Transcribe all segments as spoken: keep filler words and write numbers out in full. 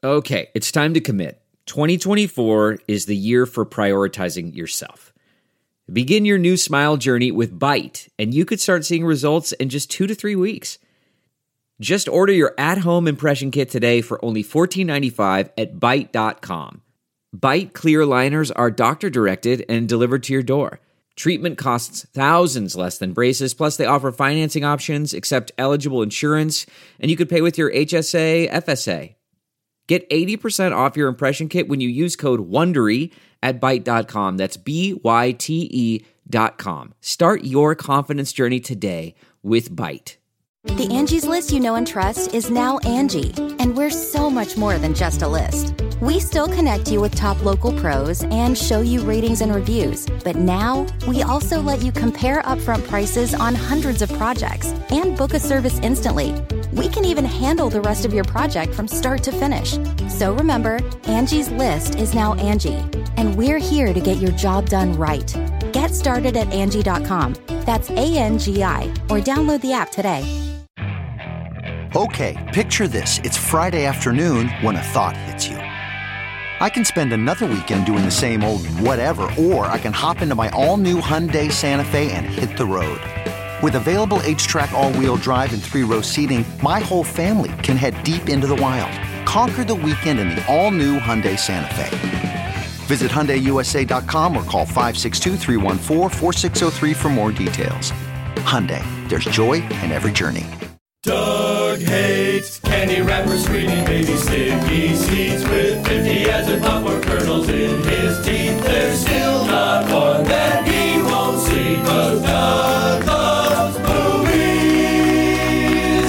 Okay, it's time to commit. twenty twenty-four is the year for prioritizing yourself. Begin your new smile journey with Byte, and you could start seeing results in just two to three weeks. Just order your at-home impression kit today for only fourteen ninety-five at byte dot com. Byte clear aligners are doctor-directed and delivered to your door. Treatment costs thousands less than braces, plus they offer financing options, accept eligible insurance, and you could pay with your H S A, F S A. Get eighty percent off your impression kit when you use code WONDERY at byte dot com. That's B Y T E dot com. Start your confidence journey today with Byte. The Angie's List you know and trust is now Angie, and we're so much more than just a list. We still connect you with top local pros and show you ratings and reviews, but now we also let you compare upfront prices on hundreds of projects and book a service instantly. We can even handle the rest of your project from start to finish. So remember, Angie's List is now Angie, and we're here to get your job done right. Get started at Angie dot com. That's A N G I, or download the app today. Okay, picture this. It's Friday afternoon when a thought hits you. I can spend another weekend doing the same old whatever, or I can hop into my all-new Hyundai Santa Fe and hit the road. With available H-Track all-wheel drive and three-row seating, my whole family can head deep into the wild. Conquer the weekend in the all-new Hyundai Santa Fe. Visit Hyundai U S A dot com or call five six two, three one four, four six zero three for more details. Hyundai, there's joy in every journey. Doug hates candy wrappers, screening baby sticky seeds with fifty as in popcorn kernels in his teeth. There's still not one that he won't see, 'cause Doug loves movies.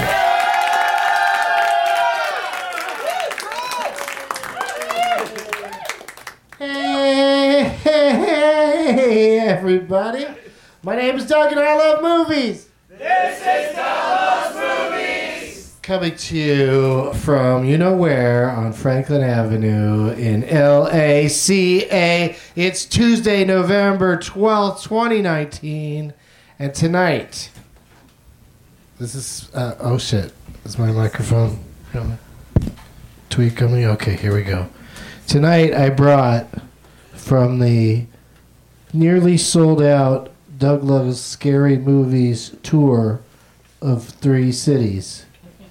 Hey, hey, hey, everybody. My name is Doug and I love movies. This is Doug Loves Movies. Coming to you from you know where on Franklin Avenue in L A C A. It's Tuesday, November twelfth, twenty nineteen. And tonight, this is, uh, oh shit, is my microphone tweak on me? Okay, here we go. Tonight I brought from the nearly sold out Doug Loves Scary Movies tour of three cities.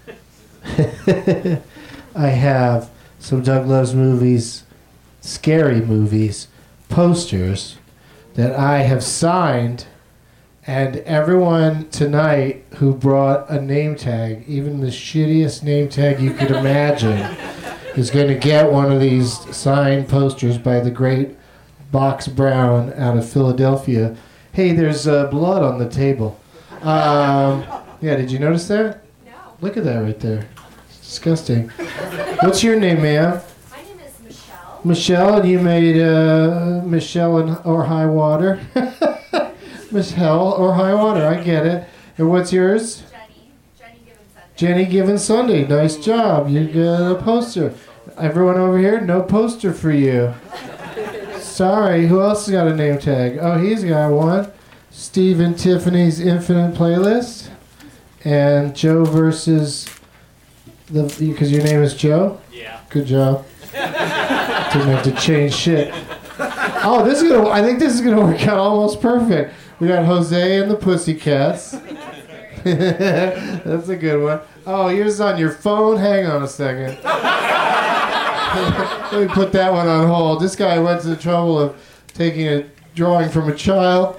I have some Doug Loves Movies, Scary Movies posters that I have signed, and everyone tonight who brought a name tag, even the shittiest name tag you could imagine, is going to get one of these signed posters by the great Box Brown out of Philadelphia. Hey, there's uh, blood on the table. Um, yeah, did you notice that? No. Look at that right there. It's disgusting. What's your name, ma'am? My name is Michelle. Michelle, and you made uh, Michelle in, or High Water. Miss Hell or High Water, I get it. And what's yours? Jenny. Jenny Given Sunday. Jenny Given Sunday. Nice job. You got a poster. Everyone over here, no poster for you. Sorry, who else has got a name tag? Oh, he's got one. Steve and Tiffany's Infinite Playlist. And Joe versus the, because your name is Joe? Yeah. Good job. Didn't have to change shit. Oh, this is gonna, I think this is gonna work out almost perfect. We got Jose and the Pussycats. That's a good one. Oh, yours is on your phone? Hang on a second. Let me put that one on hold. This guy went to the trouble of taking a drawing from a child.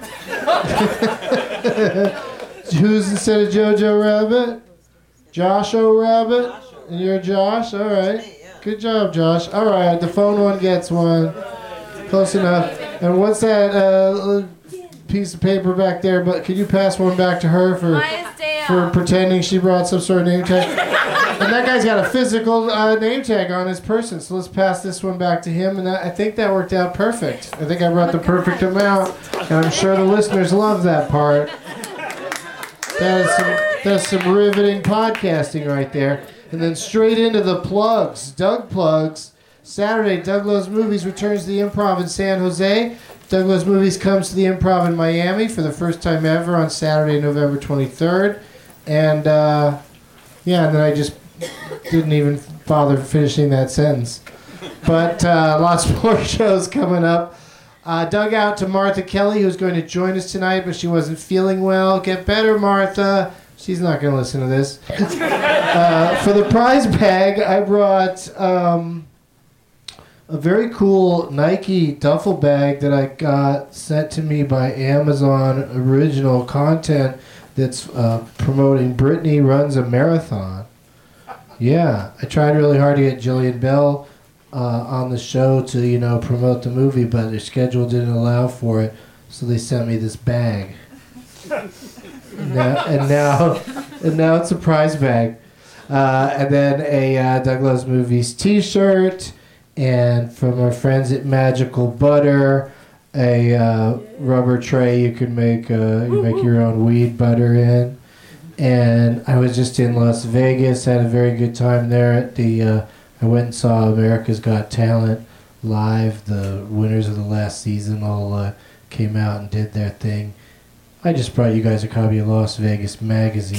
Who's instead of Jojo Rabbit? Josh-O Rabbit? And you're Josh? All right. Good job, Josh. All right, the phone one gets one. Close enough. And what's that uh, piece of paper back there? But could you pass one back to her for for pretending she brought some sort of name tag? And that guy's got a physical uh, name tag on his person, so let's pass this one back to him. And that, I think that worked out perfect. I think I brought the perfect amount, and I'm sure the listeners love that part. That is some, that's some riveting podcasting right there. And then straight into the plugs. Doug plugs. Saturday, Doug Loves Movies returns to the Improv in San Jose. Doug Loves Movies comes to the Improv in Miami for the first time ever on Saturday, November twenty-third. And, uh, yeah, and then I just didn't even bother finishing that sentence. But uh, lots more shows coming up. Uh, dug out to Martha Kelly, who's going to join us tonight, but she wasn't feeling well. Get better, Martha. She's not going to listen to this. uh, for the prize bag, I brought um, a very cool Nike duffel bag that I got sent to me by Amazon Original Content that's uh, promoting Brittany Runs a Marathon. Yeah, I tried really hard to get Jillian Bell Uh, on the show to, you know, promote the movie, but their schedule didn't allow for it, so they sent me this bag. and, now, and now, and now it's a prize bag, uh, and then a uh, Doug Loves Movies T-shirt, and from our friends at Magical Butter, a uh, rubber tray you can make uh, you make your own weed butter in. And I was just in Las Vegas, had a very good time there at the. Uh, I went and saw America's Got Talent live. The winners of the last season all uh, came out and did their thing. I just brought you guys a copy of Las Vegas Magazine.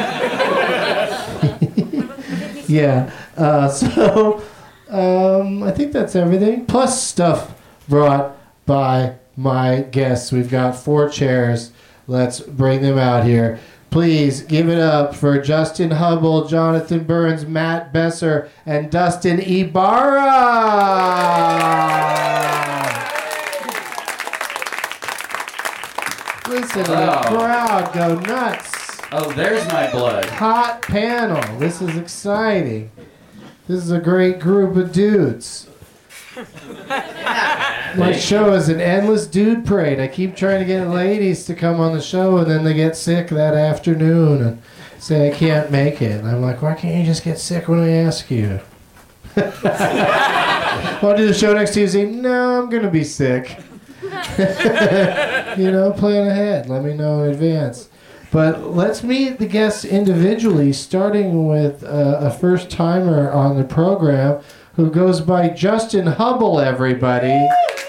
yeah. Uh, so um, I think that's everything. Plus stuff brought by my guests. We've got four chairs. Let's bring them out here. Please give it up for Justin Hubble, Jonathan Burns, Matt Besser, and Dustin Ibarra. Listen to the crowd go nuts. Oh, there's my blood. Hot panel. This is exciting. This is a great group of dudes. My show is an endless dude parade. I keep trying to get ladies to come on the show, and then they get sick that afternoon and say I can't make it. And I'm like, why can't you just get sick when I ask you? Want to do the show next Tuesday? No, I'm going to be sick. You know, plan ahead. Let me know in advance. But let's meet the guests individually, starting with uh, a first-timer on the program who goes by Justin Hubble, everybody.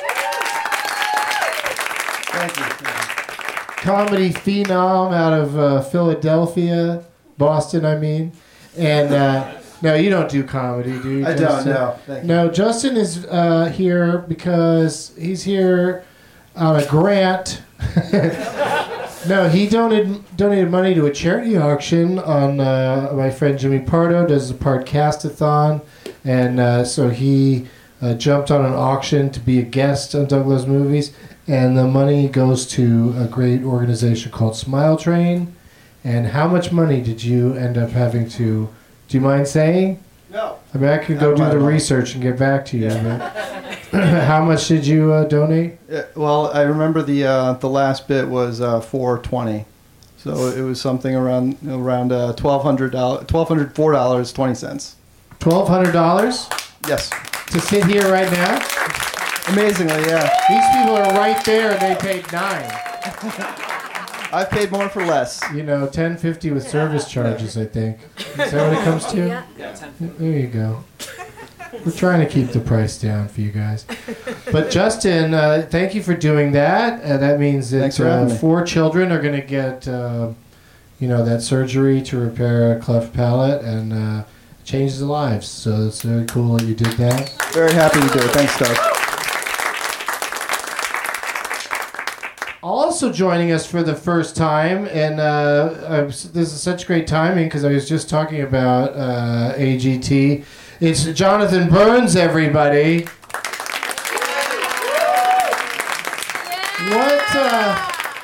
Thank you. Comedy phenom out of uh, Philadelphia, Boston, I mean. And uh, no, you don't do comedy, do you, I Justin? don't, no. Thank you. No, Justin is uh, here because he's here on a grant. No, he donated donated money to a charity auction on uh, my friend Jimmy Pardo does a Podcastathon, and uh, so he uh, jumped on an auction to be a guest on Doug Loves Movies, and the money goes to a great organization called Smile Train. And how much money did you end up having to? Do you mind saying? No. I mean, I could go Not do my the fault. research and get back to you. Yeah. But how much did you uh, donate? Yeah, well, I remember the uh, the last bit was uh, four twenty, so it was something around around uh, twelve hundred dollars, twelve hundred four dollars twenty cents. Twelve hundred dollars Yes. to sit here right now. Amazingly, yeah. These people are right there, and they paid nine. I've paid more for less. You know, ten fifty with service charges. I think. Is that what it comes to? Yeah. There you go. We're trying to keep the price down for you guys. But Justin, uh, thank you for doing that. Uh, that means Thanks that for uh, having me. four children are going to get, uh, you know, that surgery to repair a cleft palate, and uh, changes their lives. So it's very cool that you did that. Very happy to do it. Thanks, Doug. Also joining us for the first time, and uh, I was, this is such great timing because I was just talking about uh, A G T. It's Jonathan Burns, everybody. What? Uh,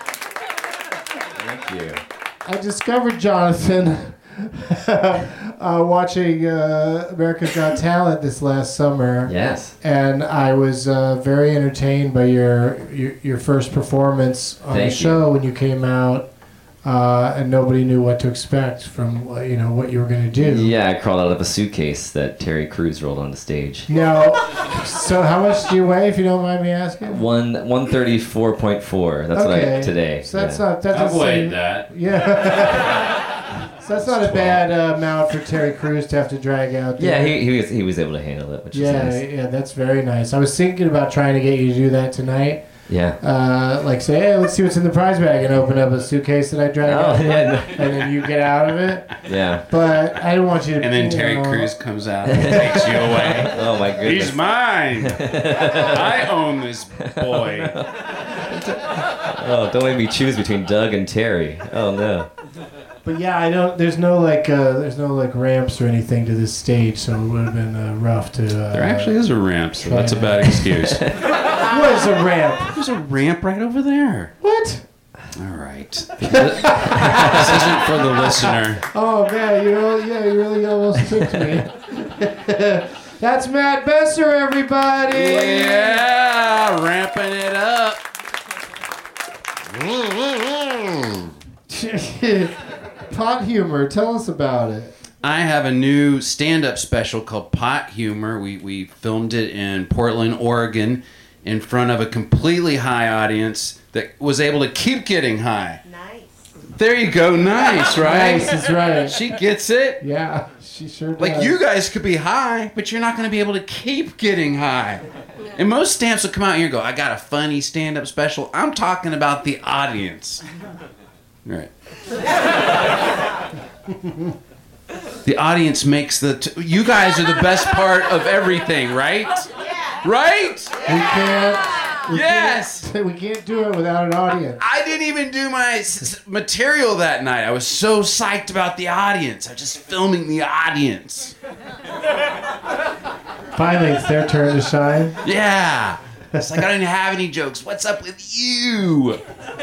Thank you. I discovered Jonathan uh, watching uh, America's Got Talent this last summer. Yes. And I was uh, very entertained by your, your your first performance on Thank the you. show when you came out, uh, and nobody knew what to expect from uh, you know what you were going to do. Yeah, I crawled out of a suitcase that Terry Crews rolled onto stage. Now, so how much do you weigh, if you don't mind me asking? One one thirty four point four. That's what I today. So that's yeah. not that I've doesn't weighed seem- that. Yeah. So that's not a bad uh, amount for Terry Crews to have to drag out there. Yeah, he, he was he was able to handle it, which Yeah, is nice. yeah, that's very nice. I was thinking about trying to get you to do that tonight, Yeah. Uh, like say, hey, let's see what's in the prize bag, and open up a suitcase that I drag Oh, out, yeah. and then you get out of it. Yeah. But I didn't want you to. And then you Terry know, Crews comes out and takes you away. Oh my goodness. He's mine. I own this boy. Oh, don't make me choose between Doug and Terry. Oh no. But yeah, I don't. There's no like, uh, there's no like ramps or anything to this stage, so it would have been uh, rough to. Uh, There actually is a ramp, so that's a bad excuse. What is a ramp? There's a ramp right over there. What? All right. This isn't for the listener. Oh man, you know, yeah, you really almost tricked me. That's Matt Besser, everybody. Yeah, ramping it up. Pot humor. Tell us about it. I have a new stand-up special called Pot Humor. We we filmed it in Portland, Oregon, in front of a completely high audience that was able to keep getting high. Nice. There you go. Nice, right? Nice, that's right. She gets it. Yeah, she sure does. Like, you guys could be high, but you're not going to be able to keep getting high. And most stamps will come out here and go, I got a funny stand-up special. I'm talking about the audience. Right. The audience makes the... T- you guys are the best part of everything, right? Right? We can't. We Yes! Can't, we can't do it without an audience. I didn't even do my s- material that night. I was so psyched about the audience. I was just filming the audience. Finally, it's their turn to shine. Yeah. It's like, I didn't have any jokes. What's up with you?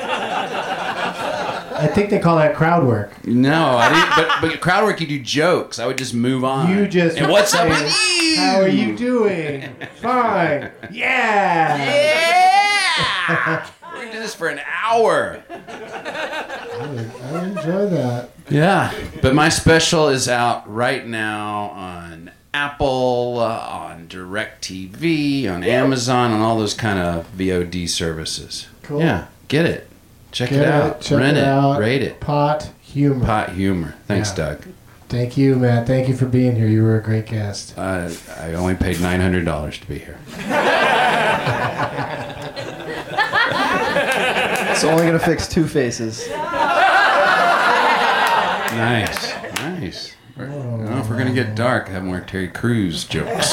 I think they call that crowd work. No, I didn't. But, but crowd work, you do jokes. I would just move on. You just. And what's up say, with you? How are you doing? Fine. Yeah. Yeah. We're gonna do this for an hour. I enjoy that. Yeah. But my special is out right now on Apple, uh, on DirecTV, on Amazon, on all those kind of V O D services. Cool. Yeah. Get it. Check Get it out. Check Rent it, it. out. Rate it. Pot humor. Pot humor. Thanks, Yeah. Doug. Thank you, Matt. Thank you for being here. You were a great guest. Uh, I only paid nine hundred dollars to be here. It's only gonna fix two faces. Nice. Nice. I don't know if we're going to get dark, have more Terry Crews jokes.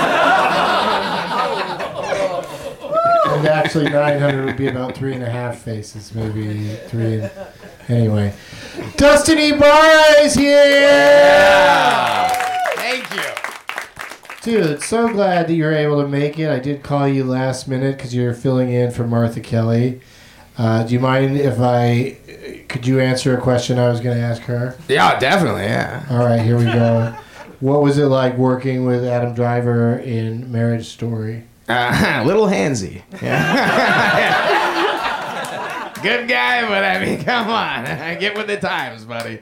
And actually, nine hundred would be about three and a half faces, maybe three. And, anyway, Dustin Ibarra is here. Yeah. Thank you. Dude, so glad that you're able to make it. I did call you last minute because you're filling in for Martha Kelly. Uh, do you mind if I... Could you answer a question I was going to ask her? Yeah, definitely, yeah. All right, here we go. What was it like working with Adam Driver in Marriage Story? Uh, little handsy. Yeah. Good guy, but I mean, come on. Get with the times, buddy.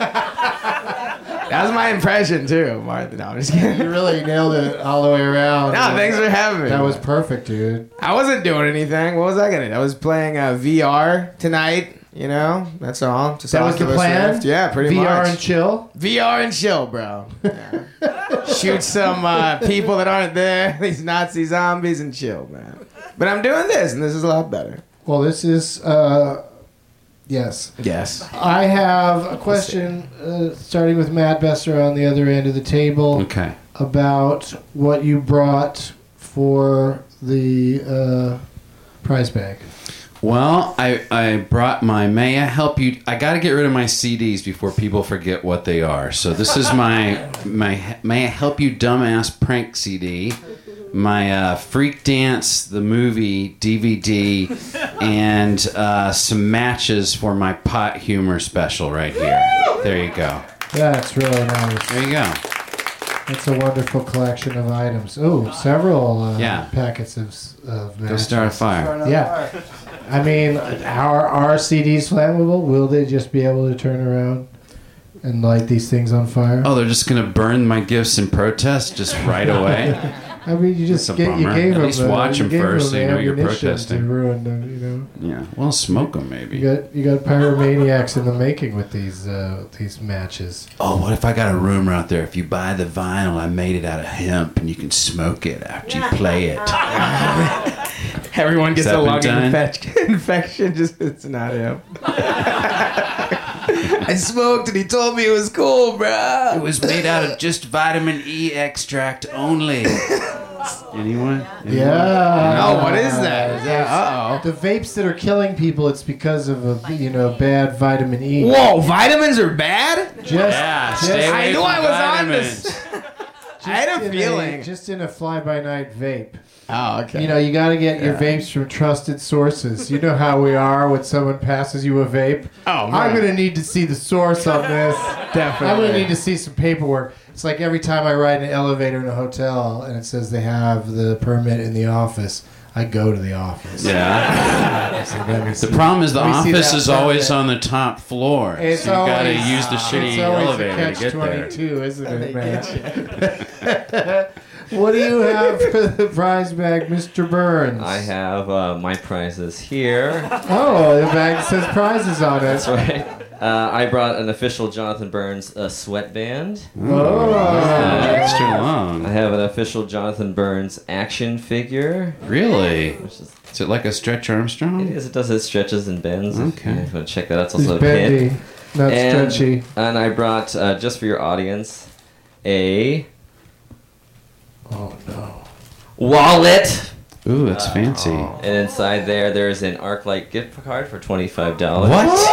That was my impression, too, Martha. No, I'm just kidding. You really nailed it all the way around. No, thanks for having me. That was perfect, dude. I wasn't doing anything. What was I going to do? I was playing uh, V R tonight, you know? That's all. Just That was the Oculus plan? Rift. Yeah, pretty V R much. and chill? V R and chill, bro. Yeah. Shoot some uh, people that aren't there, these Nazi zombies, and chill, man. But I'm doing this, and this is a lot better. Well, this is, uh, yes. Yes. I have a question, uh, starting with Matt Besser on the other end of the table. Okay. About what you brought for the uh, prize bag. Well, I, I brought my May I Help You... I got to get rid of my C Ds before people forget what they are. So this is my my May I Help You Dumbass Prank C D, my uh, Freak Dance, the movie D V D, and uh, some matches for my Pot Humor special right here. There you go. That's really nice. There you go. It's a wonderful collection of items. Oh, several uh, Yeah. packets of, of Go matches. start a fire. Yeah. I mean, are, are C Ds flammable? Will they just be able to turn around and light these things on fire? Oh, they're just going to burn my gifts in protest just right away? I mean, you just That's a get, you bummer. gave At them least the, watch you them gave first them so you know you're ammunition protesting. To ruin them, you know. Yeah, well, smoke them maybe. You got you got pyromaniacs in the making with these uh, these matches. Oh, what if I got a rumor out there? If you buy the vinyl, I made it out of hemp, and you can smoke it after you play it. Everyone gets Has a that lung been done? infection. Infection, just it's not him. I smoked and he told me it was cool, bro. It was made out of just vitamin E extract only. Anyone? Anyone? Yeah. Oh, what is that? Is that uh oh. The vapes that are killing people, it's because of a you know bad vitamin E. Whoa, vitamins are bad? Just, Yeah, just, stay away I knew from I was on vitamins. this. I had a in feeling. just in a fly-by-night vape. Oh, okay. You know, you got to get your vapes from trusted sources. You know how we are when someone passes you a vape. Oh, man. I'm going to need to see the source on this. Definitely. I'm going to need to see some paperwork. It's like every time I ride an elevator in a hotel and it says they have the permit in the office, I go to the office. Yeah. So let me The see- problem is the let me see office that is always permit. on the top floor. It's so you gotta always- use the shitty it's always elevator a to catch get there. twenty-two, isn't it, man? What do you have for the prize bag, Mister Burns? I have uh, my prizes here. Oh, the bag says prizes on it. That's right. Uh, I brought an official Jonathan Burns uh, sweatband. Oh. Uh, extra long. I have an official Jonathan Burns action figure. Really? Which is, Is it like a Stretch Armstrong? it is. It does. It stretches and bends. Okay. If you want to check that out. It's It's also a bendy, pin. not And, stretchy. and I brought uh, just for your audience a Oh, no. wallet. Ooh, it's fancy. And inside there, there's an ArcLight gift card for twenty-five dollars. What? Oh,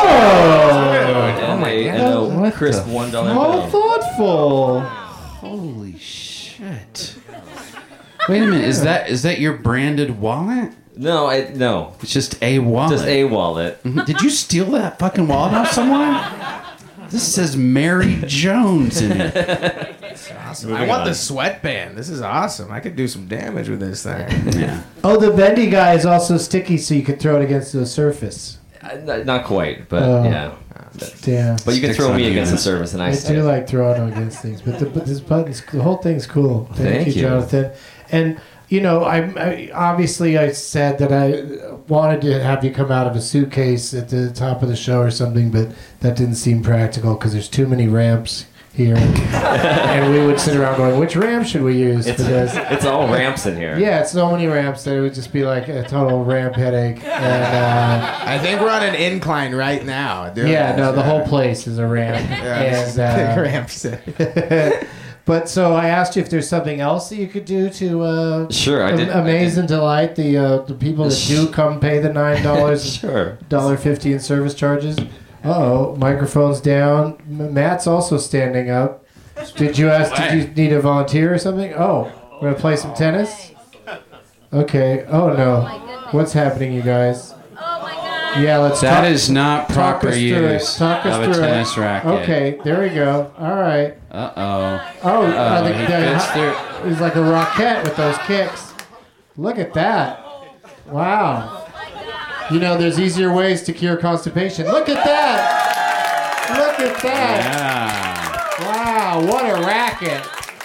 And, a, and a What crisp the one dollar how bill. thoughtful. Holy shit. Wait a minute, is that is that your branded wallet? No, I no. It's just a wallet. Just a wallet. Mhm. Did you steal that fucking wallet off someone? This says Mary Jones in it. Awesome. I want the sweatband. This is awesome. I could do some damage with this thing. Yeah. Oh, the bendy guy is also sticky, so you can throw it against the surface. Uh, n- not quite, but Oh. yeah. Damn. But you can Sticks throw on me you, against man. the surface, and I, I stick. do like throwing them against things, but, the, but this button's the whole thing's cool. Thank, Thank you, you. Jonathan. And you know, I, I obviously I said that I wanted to have you come out of a suitcase at the top of the show or something, but that didn't seem practical because there's too many ramps here, and we would sit around going, which ramp should we use It's, for this? it's all ramps in here. Yeah, it's so many ramps that it would just be like a total ramp headache. And uh, I think we're on an incline right now. Dude. yeah, no, the whole place is a ramp. Yeah, this is and, big uh, ramp set. But so I asked you if there's something else that you could do to uh, Sure, I am- did- I amaze did. and delight the uh, the people that do come pay the nine dollars, Sure. dollar fifty in service charges. Uh oh, microphone's down. M- Matt's also standing up. Did you ask? Did you need a volunteer or something? Oh, we're gonna play some tennis. Okay. Oh no, what's happening, you guys? Yeah, let's. That talk, is not talk proper us through it. use Talk us of a through it. tennis racket. Okay, there we go. All right. Uh oh. Oh, uh, Oh, the, he the, fits through. he's like a rocket with those kicks. Look at that. Wow. You know, there's easier ways to cure constipation. Look at that. Look at that. Yeah. Wow, what a racket.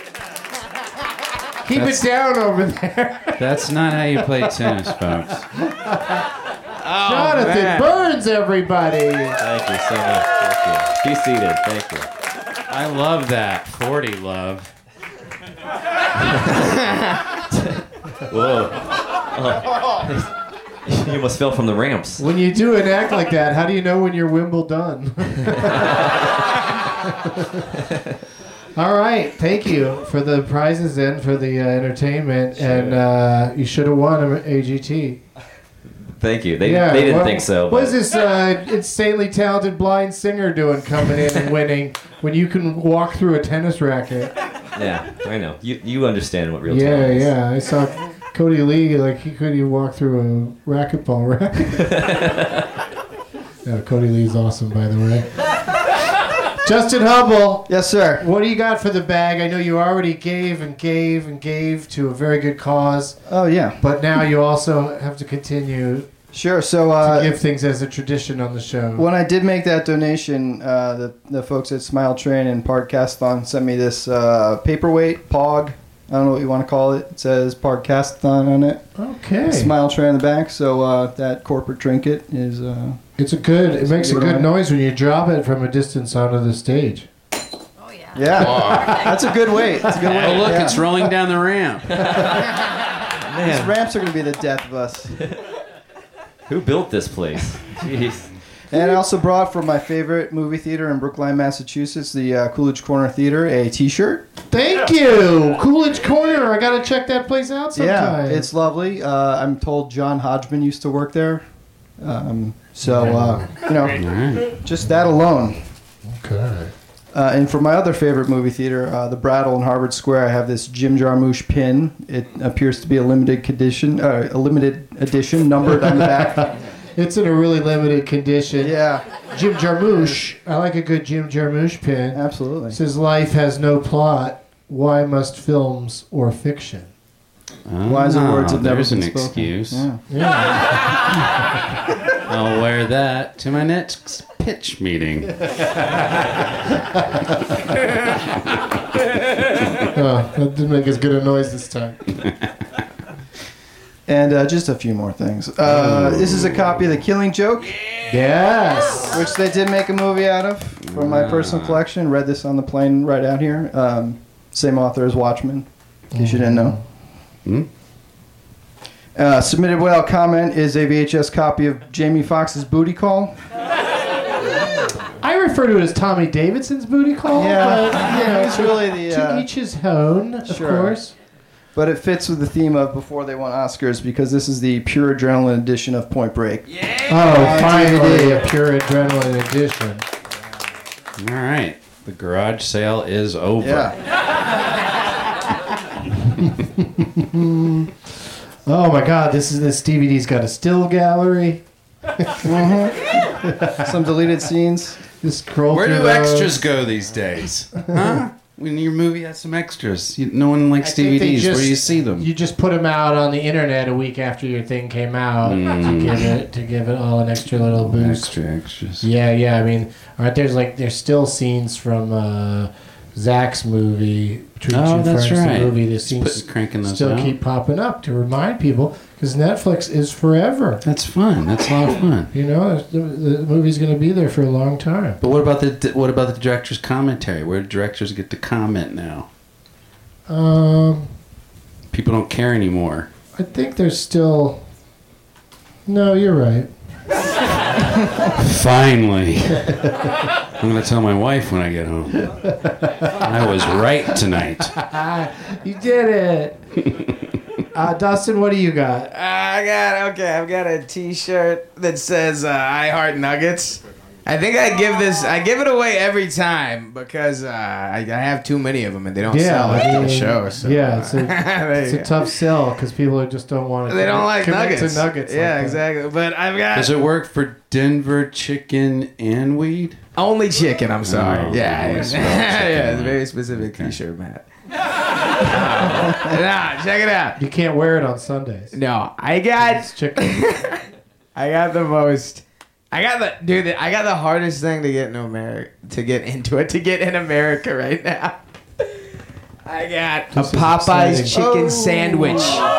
Keep That's- it down over there. That's not how you play tennis, folks. Jonathan man. Burns, everybody. Thank you so much. Thank you. Be seated. Thank you. I love that. forty love. Whoa. Oh. You almost fell from the ramps. When you do an act like that, how do you know when you're Wimbledon? All right, thank you for the prizes and for the uh, entertainment, and uh, you should have won an A G T. Thank you. They, Yeah, they didn't what- think so. What but- is this uh, insanely talented blind singer doing coming in and winning when you can walk through a tennis racket? Yeah, I know. You you understand what real Yeah, talent is. yeah. I saw Cody Lee, like, he couldn't even walk through a racquetball racket. Yeah, Cody Lee's awesome, by the way. Justin Hubble. Yes, sir. What do you got for the bag? I know you already gave and gave and gave to a very good cause, Oh, yeah. but now you also have to continue Sure. So, to uh, give things as a tradition on the show. when I did make that donation, uh, the, the folks at Smile Train and Podcastathon sent me this uh, paperweight, P O G. I don't know what you want to call it. It says Podcastathon on it. Okay. Smile Train on the back. So uh, that corporate trinket is... Uh, It's a good, it makes a Good good one. noise when you drop it from a distance onto the stage. yeah. That's a good weight. That's a good weight. Oh, look, Yeah. it's rolling down the ramp. These ramps are going to be the death of us. Who built this place? Jeez. And I also brought from my favorite movie theater in Brookline, Massachusetts, the uh, Coolidge Corner Theater, a T-shirt. Thank you, Coolidge Corner. I gotta check that place out sometime. Yeah, it's lovely. Uh, I'm told John Hodgman used to work there. Um, so, uh, you know, just that alone. Okay. Uh, and for my other favorite movie theater, uh, the Brattle in Harvard Square, I have this Jim Jarmusch pin. It appears to be a limited condition, uh, a limited edition, numbered on the back. It's in a really limited condition. Yeah. Jim Jarmusch. I like a good Jim Jarmusch pin. Absolutely. It says, life has no plot. Why must films or fiction? Oh, Wiser words have never there's been an spoken. excuse. Yeah. Yeah. I'll wear that to my next pitch meeting. Oh, that didn't make as good a noise this time. And uh, just a few more things. Uh, this is a copy of The Killing Joke. Yes. Which they did make a movie out of from my personal collection. Read this on the plane right out here. Um, same author as Watchmen, in case you didn't know. Hmm? Uh, submitted whale comment is a V H S copy of Jamie Foxx's Booty Call. I refer to it as Tommy Davidson's Booty Call. Yeah. But, you know, It's really the, to uh, each his own, of Sure. course. But it fits with the theme of Before They Won Oscars because this is the pure adrenaline edition of Point Break. Oh, finally, a pure adrenaline edition. All right. The garage sale is over. Oh my God! This is this D V D's got a still gallery. Mm-hmm. Some deleted scenes. Just scroll Where through do those. extras go these days? Huh? When your movie has some extras. You, no one likes I think D V they Ds. just- Where do you see them? You just put them out on the internet a week after your thing came out to give it to give it all an extra little boost. Extra extras. Yeah, yeah. I mean, aren't there's like there's still scenes from uh, Zach's movie, Treat Oh, You that's Friends, right. the movie. The Just scenes put- cranking those still out. keep popping up to remind people because Netflix is forever. That's fun. That's a lot of fun. You know, the, the movie's going to be there for a long time. But what about the what about the director's commentary? Where do directors get to comment now? Um, People don't care anymore. I think there's still. No, you're right. Finally. I'm going to tell my wife when I get home. I was right tonight. You did it. Uh, Dustin, what do you got? I got okay. I've got a T-shirt that says uh, "I Heart Nuggets." I think I give this. I give it away every time because uh, I, I have too many of them and they don't sell I after the mean, show. So, yeah, it's a, there it's you a go. tough sell because people just don't want to. They don't like commit nuggets. To nuggets like yeah, that. exactly. But I've got Does it work for Denver chicken and weed? only chicken. I'm sorry. Oh, yeah, only yeah, small yeah. chicken. It's a very specific T-shirt, Matt. Nah, check it out. You can't wear it on Sundays. No, I got It's chicken. I got the most. I got the dude. I got the hardest thing to get in America. To get into it. To get in America right now. I got This is a Popeyes exciting. chicken Oh. sandwich.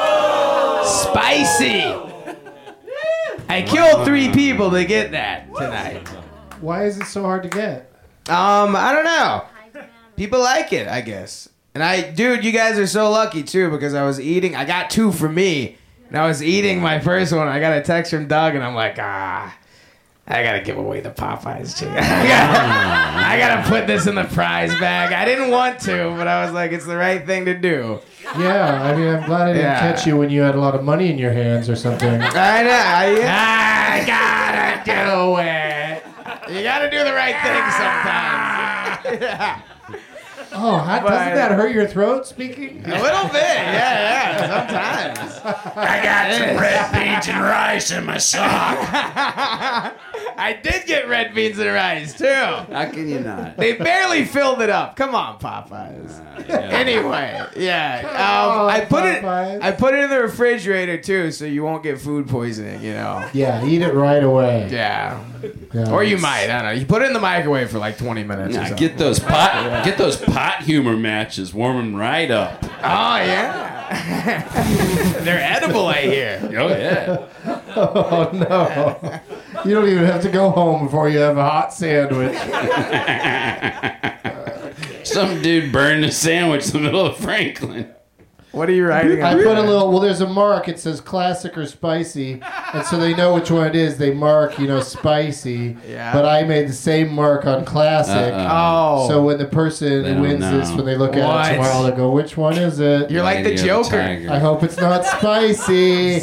Spicy. I killed three people to get that tonight. Why is it so hard to get? Um, I don't know. People like it, I guess. And I, dude, you guys are so lucky too because I was eating. I got two for me, and I was eating my first one. I got a text from Doug, and I'm like, ah, I gotta give away the Popeyes chicken. I gotta, I gotta put this in the prize bag. I didn't want to, but I was like, it's the right thing to do. Yeah, I mean, I'm glad I didn't Yeah. catch you when you had a lot of money in your hands or something. I know. I, I gotta do it. You gotta do the right thing sometimes. Yeah. Oh, how, But- doesn't that hurt your throat speaking? A little bit, yeah, yeah, sometimes. I got some red beans and rice in my sock. I did get red beans and rice, too. How can you not? They barely filled it up. Come on, Popeyes. Anyway, yeah. Um, on, I put Popeyes. it I put it in the refrigerator, too, so you won't get food poisoning, you know. Yeah, eat it right away. Yeah. Yeah. Or you might, I don't know. You put it in the microwave for like twenty minutes or Nah, something. get those pot get those pot humor matches warming right up. Oh, yeah. They're edible, I hear. Oh yeah. Oh, no. You don't even have to go home before you have a hot sandwich. Some dude burned a sandwich in the middle of Franklin. What are you writing? I on put a there? little. Well, there's a mark. It says classic or spicy, and so they know which one it is. They mark, you know, spicy. Yeah. But I made the same mark on classic. Oh. So when the person They who don't wins know. this, when they look at What? it tomorrow, they go, "Which one is it?" You're like the Lady of Joker. Tiger. I hope it's not spicy.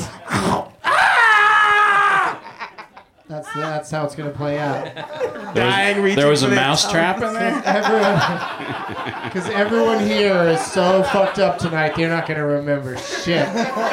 That's that's how it's gonna play out. Dying, reaching There was a for the- mouse trap in there? Everyone, because everyone here is so fucked up tonight, they're not gonna remember shit.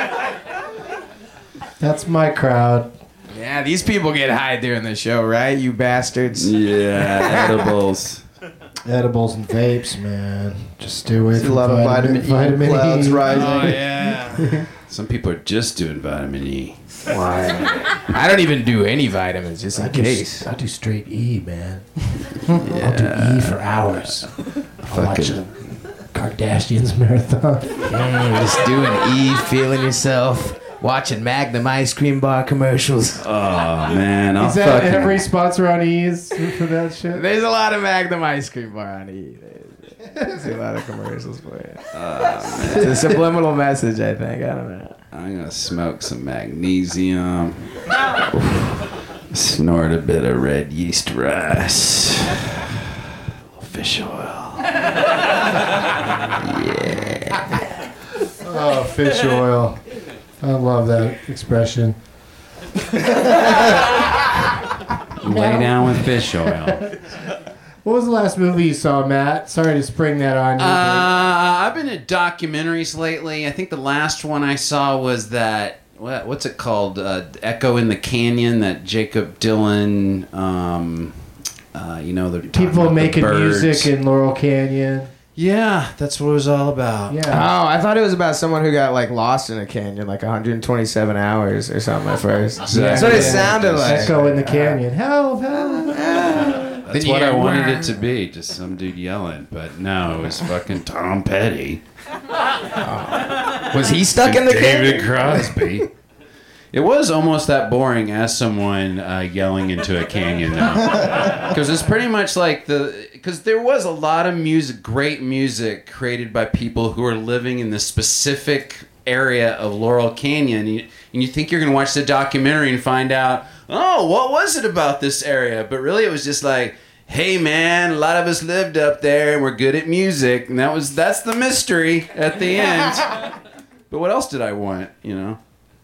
That's my crowd. Yeah, these people get high during the show, right? You bastards. Yeah, edibles. Edibles and vapes, man. Just stay away There's a from lot of vitamin, vitamin E clouds E. rising. Oh, yeah. Some people are just doing vitamin E. Why? I don't even do any vitamins, just I in do, case. I do straight E, man. I'll do E for hours. I'll watch a Kardashians marathon. Mm, just doing E, feeling yourself, watching Magnum ice cream bar commercials. Oh man, I'll Is that fucking. every sponsor on E's for that shit? There's a lot of Magnum ice cream bar on E. There's a lot of commercials for it. It's a subliminal message, I think. I don't know. I'm gonna smoke some magnesium. Snort a bit of red yeast rice. Fish oil. Yeah. Oh, fish oil. I love that expression. Lay down with fish oil. What was the last movie you saw, Matt? Sorry to spring that on you. Uh, I've been at documentaries lately. I think the last one I saw was that what, what's it called? Uh, Echo in the Canyon. That Jacob Dylan. Um, uh, you know the People making music in Laurel Canyon. Yeah, that's what it was all about. Yeah. Oh, I thought it was about someone who got like lost in a canyon, like one hundred twenty-seven hours or something at first. Exactly. That's what it Yeah. sounded like. Echo in the Canyon. Help, help. That's Then what you I hear, wanted "Wah." it to be, just some dude yelling. But no, it was fucking Tom Petty. Was he stuck in the David canyon? Crosby. It was almost that boring as someone uh, yelling into a canyon, though. Because it's pretty much like the... Because there was a lot of music, great music, created by people who are living in the specific area of Laurel Canyon. And you, and you think you're going to watch the documentary and find out, oh, what was it about this area? But really it was just like, hey, man, a lot of us lived up there and we're good at music. And that was that's the mystery at the end. But what else did I want, you know?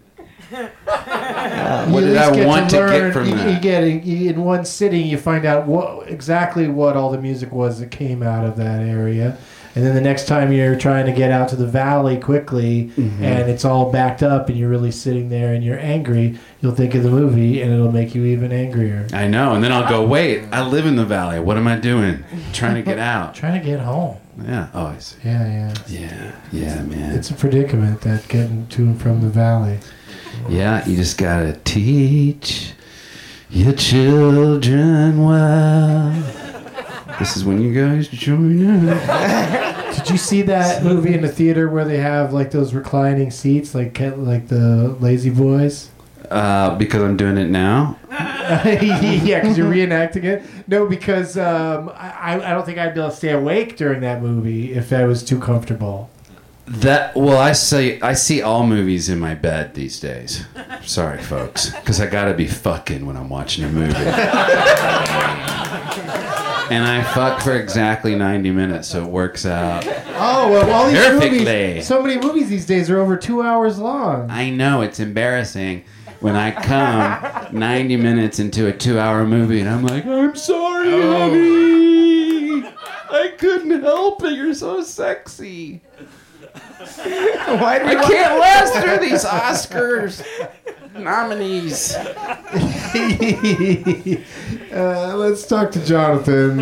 What You did at least I get want to, learn, get from you, that? You get you, in one sitting, you find out what exactly what all the music was that came out of that area, and then the next time you're trying to get out to the valley quickly, Mm-hmm. and it's all backed up, and you're really sitting there and you're angry, you'll think of the movie, and it'll make you even angrier. I know, and then I'll go, wait, I live in the valley. What am I doing? Trying to get out. Trying to get home. Yeah. Oh, I see. Yeah, yeah. Yeah. Yeah, man. It's a predicament, that getting to and from the valley. Yeah, you just gotta teach your children well. This is when you guys join in. Did you see that movie in the theater where they have like those reclining seats, like like the Lazy Boys? Uh, because I'm doing it now. Yeah, because you're reenacting it. No, because um, I I don't think I'd be able to stay awake during that movie if I was too comfortable. That well, I see. I see all movies in my bed these days. Sorry, folks, because I gotta be fucking when I'm watching a movie. And I fuck for exactly ninety minutes, so it works out. Oh well, all these Perfectly. movies. So many movies these days are over two hours long. I know it's embarrassing when I come ninety minutes into a two-hour movie and I'm like, I'm sorry, honey. I couldn't help it. You're so sexy. Why do I you want- can't last through these Oscars nominees. uh, let's talk to Jonathan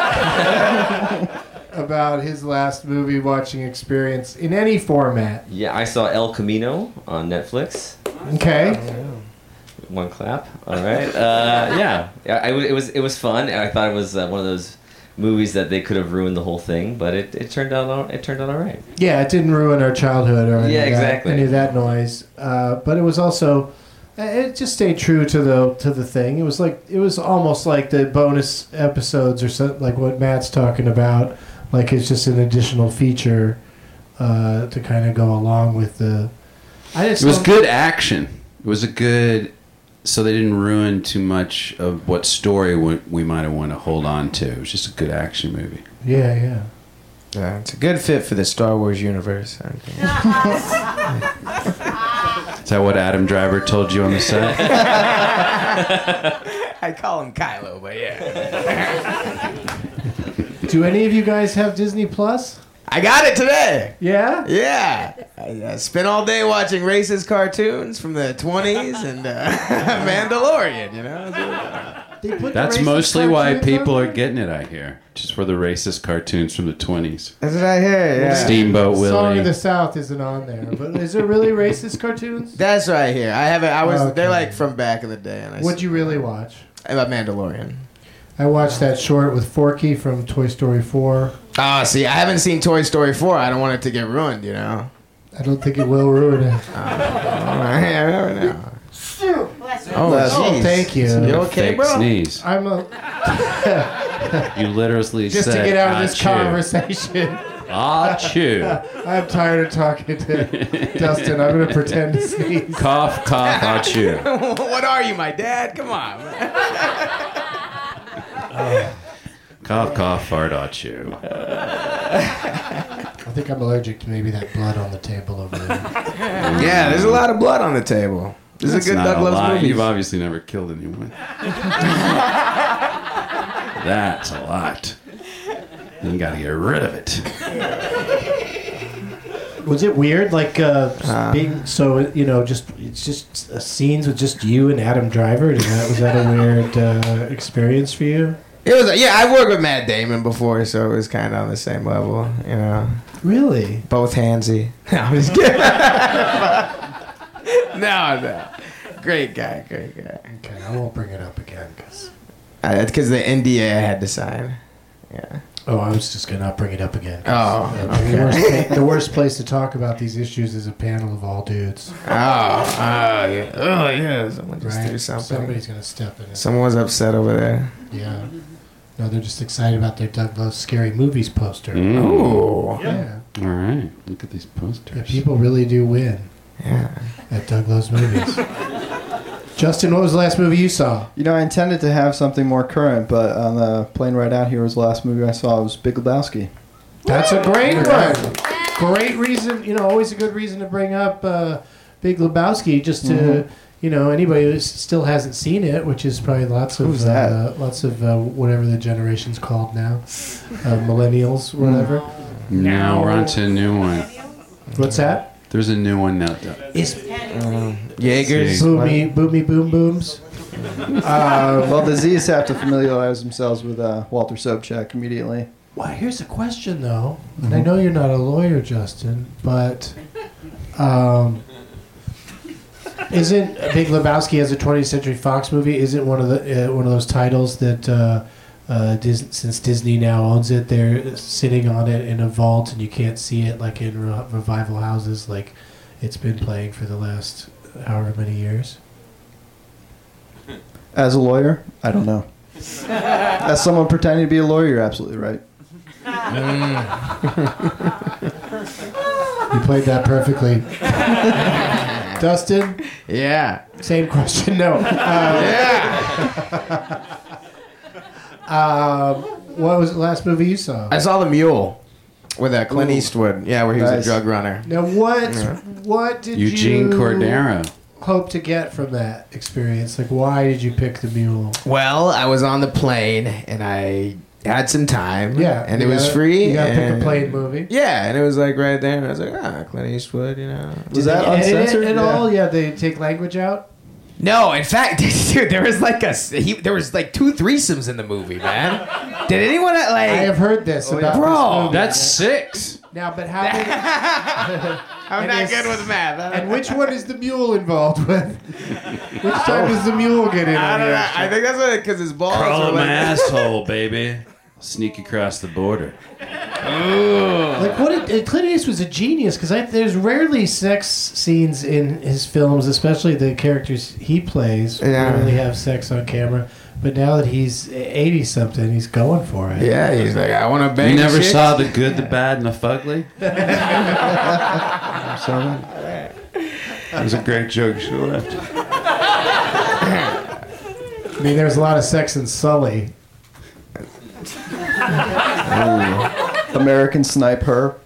about his last movie watching experience in any format. Yeah, I saw El Camino on Netflix. Okay. One clap. All right. Uh, yeah, I, I, it was it was fun. I thought it was uh, one of those movies that they could have ruined the whole thing, but it, it turned out all, it turned out all right. Yeah, it didn't ruin our childhood or any, Yeah, of, exactly. that, any of that noise. Uh, but it was also, it just stayed true to the to the thing. It was like it was almost like the bonus episodes or something like what Matt's talking about. Like it's just an additional feature uh, to kind of go along with the. I just It was don't- good action. It was a good, so they didn't ruin too much of what story we, we might have wanted to hold on to. It was just a good action movie. Yeah, yeah. Yeah, it's a good fit for the Star Wars universe. I think. Is that what Adam Driver told you on the set? I call him Kylo, but yeah. Do any of you guys have Disney Plus? I got it today. Yeah? Yeah. I uh, spent all day watching racist cartoons from the twenties and uh, Mandalorian, you know? They put the That's racist mostly why cartoons people on are there? getting it, I hear. Just for the racist cartoons from the twenties. That's what I hear, yeah. Steamboat Song Willie. of the South isn't on there, but is it really racist cartoons? That's what I hear. I haven't, I was, Okay. they're like from back in the day. And I What'd you really watch? About Mandalorian. I watched that short with Forky from Toy Story four. Oh, see, I haven't seen Toy Story four. I don't want it to get ruined, you know? I don't think it will ruin it. I never know. Oh, Oh, jeez. thank you. You okay, Fake bro? sneeze. I'm a, You literally just said, to get out of "Ah, this chew." conversation. Ah, chew. I'm tired of talking to Dustin. I'm going to pretend to sneeze. Cough, cough, ah, chew. What are you, my dad? Come on. Cough, cough, fart, ah, chew. I think I'm allergic to maybe that blood on the table over there. Yeah, there's a lot of blood on the table. This That's is a good not Doug a Loves lie. Movies. You've obviously never killed anyone. That's a lot. You gotta get rid of it. Was it weird, like uh, being so? You know, just it's just uh, scenes with just you and Adam Driver. Did that, was that a weird uh, experience for you? It was, yeah, I worked with Matt Damon before, so it was kind of on the same level, you know. Really? Both handsy. No, I'm just kidding. no, no. Great guy, great guy. Okay, I won't bring it up again because. Uh, that's because the N D A I had to sign. Yeah. Oh, I was just gonna not bring it up again. 'cause, Oh, uh, okay. the, worst pa- the worst place to talk about these issues is a panel of all dudes. Oh, oh, yeah. Oh, yeah. Someone just Right? threw something. Somebody's gonna step in it. Someone was upset over there. Yeah. No, they're just excited about their Doug Loves Scary Movies poster. Mm. Oh. Yeah. All right. Look at these posters. Yeah, people really do win Yeah. at Doug Loves Movies. Justin, what was the last movie you saw? You know, I intended to have something more current, but on the plane right out here was the last movie I saw. It was Big Lebowski. That's a great one. Great reason, you know, always a good reason to bring up uh, Big Lebowski, just to, Mhm. you know, anybody who s- still hasn't seen it, which is probably lots of, Who's that? Uh, lots of uh, whatever the generation's called now, uh, millennials, whatever. Now we're on to a new one. What's that? There's a new one now. It's Jaegers. Boomy, Boomy Boom Booms. Uh, well, the Z's have to familiarize themselves with uh, Walter Sobchak immediately. Well, here's a question, though. And I know you're not a lawyer, Justin, but um, isn't Big Lebowski as a twentieth Century Fox movie? Isn't one of the uh, one of those titles that uh, uh, Dis- since Disney now owns it, they're sitting on it in a vault, and you can't see it like in re- revival houses, like it's been playing for the last however many years. As a lawyer, I don't know. As someone pretending to be a lawyer, you're absolutely right. You played that perfectly. Dustin? Yeah. Same question. No. Uh, Yeah. um, what was the last movie you saw? I saw The Mule with uh, Clint Ooh. Eastwood. Yeah, where he was Nice. a drug runner. Now, what Yeah. what did Eugene you Cordero. hope to get from that experience? Like, why did you pick The Mule? Well, I was on the plane and I had some time. Yeah, And you it was gotta- free. You gotta pick a and- plane movie. Yeah, and it was like right there, and I was like, ah, Clint Eastwood, you know. Was that Did they edit uncensored? it at Yeah. all? Yeah, they take language out. No, in fact, dude, there was like a he, there was like two threesomes in the movie, man. Did anyone like? I have heard this Oh, about yeah. Bro, this movie. That's six. Now, but how? Did, I'm and not is- good with math. I don't- and which one is the mule involved with? Which time does the mule get in? I on don't the know. action? I think that's what because his balls Crawl were in my like. asshole, baby. Sneak across the border. Like what? It, Clint Eastwood's a genius because there's rarely sex scenes in his films, especially the characters he plays. Yeah. Rarely have sex on camera. But now that he's eighty something, he's going for it. Yeah, he's like, I want to bang. You never chicks. saw The Good, the Bad, and the Fugly? That was a great joke. You should have left. I mean, there's a lot of sex in Sully. American Sniper.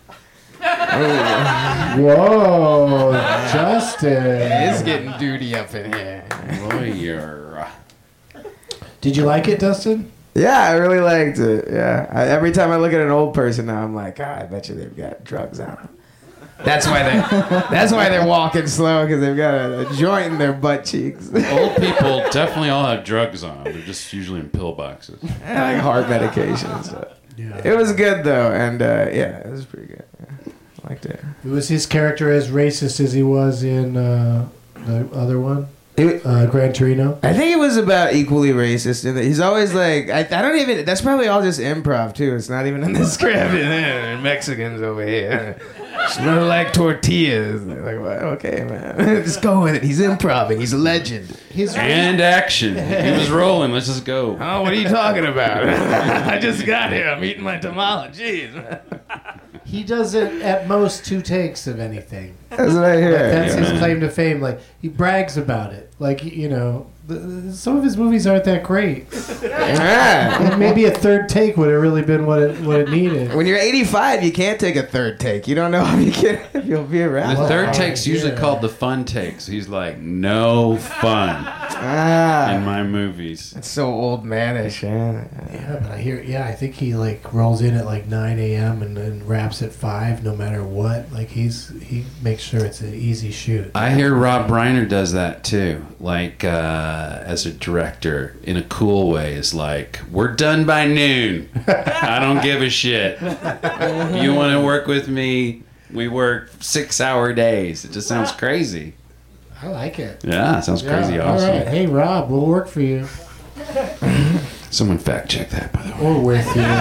Whoa, Justin. It's getting duty up in here. Lawyer. Did you like it, Dustin? Yeah, I really liked it. Yeah, I, every time I look at an old person now, I'm like, God, I bet you they've got drugs on them. That's why they. That's why they're walking slow, because they've got a, a joint in their butt cheeks. Old people definitely all have drugs on. They're just usually in pill boxes. Yeah, like heart medication. So. Yeah. It was good though, and uh, yeah, it was pretty good. Yeah. I liked it. Was his character as racist as he was in uh, the other one? It, uh, Gran Torino? I think it was about equally racist. In that he's always like, I, I don't even, that's probably all just improv too. It's not even in the script. Mexicans over here. Smell like tortillas. Like, well, okay, man. Just go with it. He's improving. He's a legend. He's And action. He was rolling. Let's just go. Oh, what are you talking about? I just got here. I'm eating my tamale. Jeez. He does it at most two takes of anything. That's what I hear. Like, that's yeah. his claim to fame. Like, he brags about it. Like, you know, the, some of his movies aren't that great. Yeah. And maybe a third take would have really been what it what it needed. When you're eighty-five, you can't take a third take. You don't know if you can, if you'll be around. The Well, third uh, take's usually yeah. called the fun takes. He's like, no fun Ah, in my movies. it's so old manish, man. Yeah, but I hear, yeah, I think he like rolls in at like nine a.m. and then wraps at five, no matter what. Like he's he makes sure it's an easy shoot. I hear Rob Reiner does that too. Like, uh, as a director, in a cool way, is like, we're done by noon. I don't give a shit. You want to work with me? We work six-hour days. It just sounds crazy. I like it. Yeah, it sounds crazy Yeah, awesome. All right, hey Rob, we'll work for you Someone fact check that, by the way. or with you.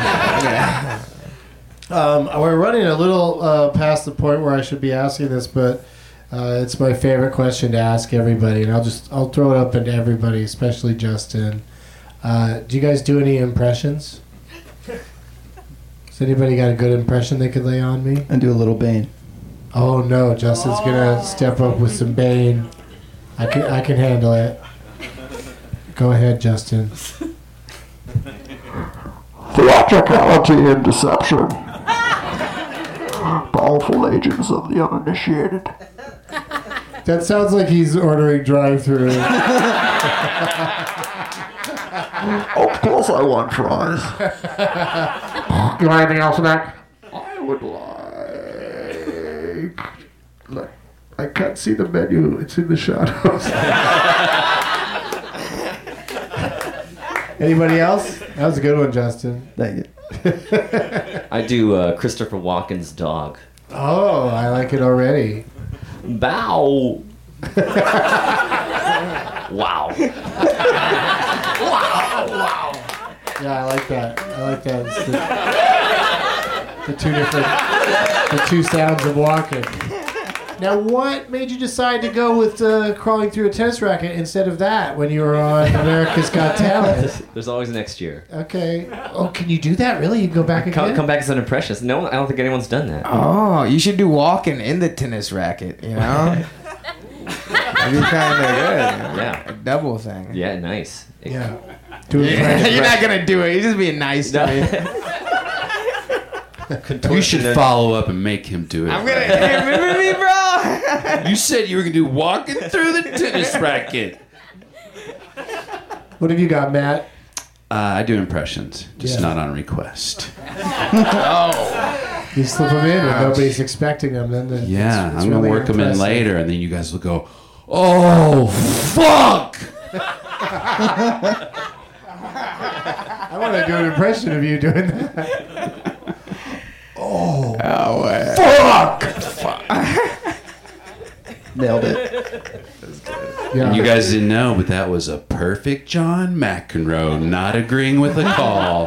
um, we're running a little uh, past the point where I should be asking this, but uh, it's my favorite question to ask everybody, and I'll just I'll throw it up into everybody, especially Justin. Uh, do you guys do any impressions? Has anybody got a good impression they could lay on me? And do a little Bane. Oh no, Justin's gonna step up with some Bane. I can I can handle it. Go ahead, Justin. Theatricality and deception. Powerful agents of the uninitiated. That sounds like he's ordering drive-through. Of course I want fries. You want anything else with that? I would like... Look, I can't see the menu. It's in the shadows. Anybody else? That was a good one, Justin. Thank you. I do uh, Christopher Walken's dog. Oh, I like it already. Bow. Wow. Yeah, I like that. I like that. It's the, the two different, the two sounds of walking. Now, what made you decide to go with uh, crawling through a tennis racket instead of that when you were on America's Got Talent? There's always next year. Okay. Oh, can you do that? Really? You can go back again? Come, come back as an impressionist. No, I don't think anyone's done that. Oh, you should do walking in the tennis racket, you know? That'd be kind of good. Yeah. A double thing. Yeah, nice. Yeah. Do it. Yeah, you're not going to do it. You're just being nice to me. You should follow up and make him do it. I'm going to... Hey, remember me, bro? You said you were going to do walking through the tennis racket. What have you got, Matt? Uh, I do impressions, just Yeah. not on request. Oh. You slip them in when nobody's expecting them. Then the, Yeah, it's, it's I'm going to really work them in impressive. later, and then you guys will go, oh, fuck! I want to do an impression of you doing that. Oh, Oh, uh, fuck! Nailed it. Yeah. You guys didn't know, but that was a perfect John McEnroe not agreeing with a call.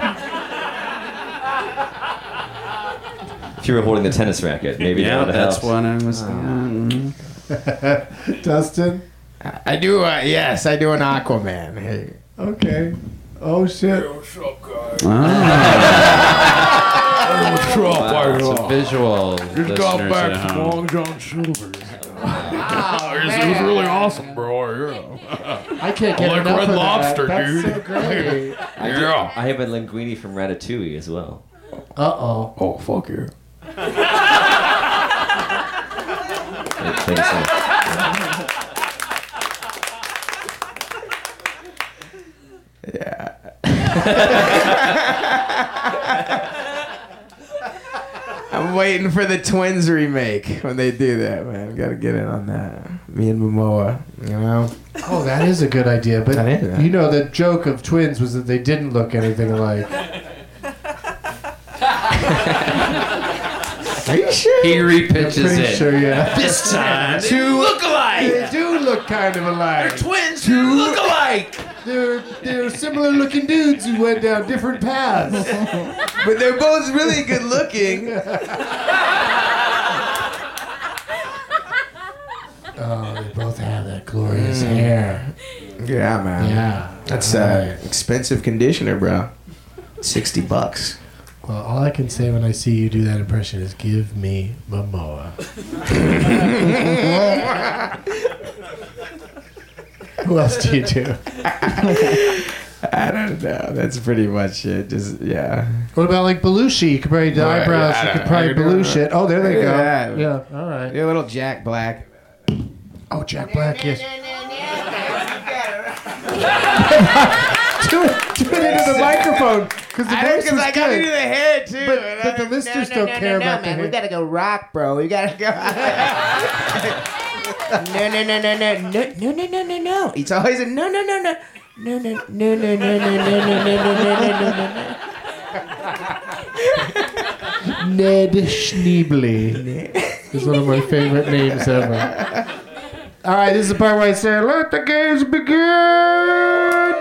If you were holding the tennis racket, maybe Yeah, that would have that's helped. what I was thinking. Dustin? I do, uh, yes, I do an Aquaman. Hey. Okay. Oh shit. What's up, guys? Ah. What's up, Wow, it's a guys? visual. Just got listeners back at from home. Long John Silver's. Oh, it, was, it was really awesome, bro. Yeah. I can't I get like enough Red of Lobster, that. That's dude. so great. I, did- Yeah. I have a linguine from Ratatouille as well. Uh-oh. Oh, fuck you. Thanks, thanks. Yeah. I'm waiting for the Twins remake when they do that, man. Gotta get in on that. Me and Momoa, you know? Oh, that is a good idea. But That is. you know, the joke of Twins was that they didn't look anything alike. Are you sure? He repitches I'm pretty it. sure, yeah. This time, Two look alike. They do look kind of alike. Twins who look alike. They're, they're similar looking dudes who went down different paths. But they're both really good looking. Oh, they both have that glorious hair. Yeah, man. Yeah. That's uh, expensive conditioner, bro. sixty bucks. Well, all I can say when I see you do that impression is give me Momoa. Who else do you do? I don't know. That's pretty much it. Just, yeah. What about like Belushi? You could probably do Right, eyebrows. yeah, I You don't could know. probably I could do Belushi it. it. Oh, there they go. Yeah. Yeah, all right. You're a little Jack Black. Oh, Jack Black, yes. do, it, do it into the microphone. Because the I don't, voice because is I gotta good. do the hair too. But- and but I- the listeners no, don't no, care no, about no, the man. We hair. gotta go rock, bro. We gotta go. no, no, no, no, no, no, no, no, no, no, no. It's always a no, no, no, no, no, no, no, no, no, no, no, no, no, no, no, no, no. Ned Schneebly is one of my favorite names ever. All right, this is the part where I say, let the games begin.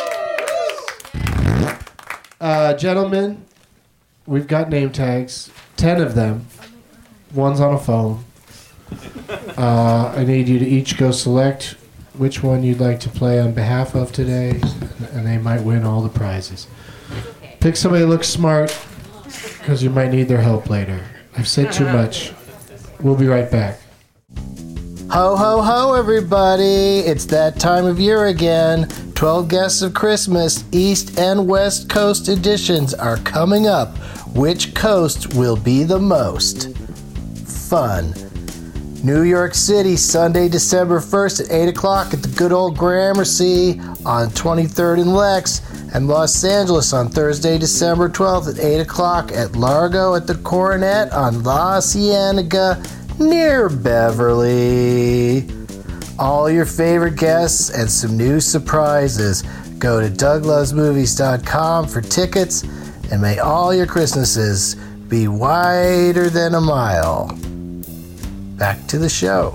Uh, gentlemen, we've got name tags, ten of them. One's on a phone. Uh, I need you to each go select which one you'd like to play on behalf of today, and they might win all the prizes. Pick somebody that looks smart, because you might need their help later. I've said too much. We'll be right back. Ho, ho, ho, everybody. It's that time of year again. twelve Guests of Christmas, East and West Coast editions are coming up. Which coast will be the most fun? New York City, Sunday, December first at eight o'clock at the good old Gramercy on twenty-third and Lex, and Los Angeles on Thursday, December twelfth at eight o'clock at Largo at the Coronet on La Cienega near Beverly. All your favorite guests and some new surprises. Go to doug loves movies dot com for tickets, and may all your Christmases be wider than a mile. Back to the show.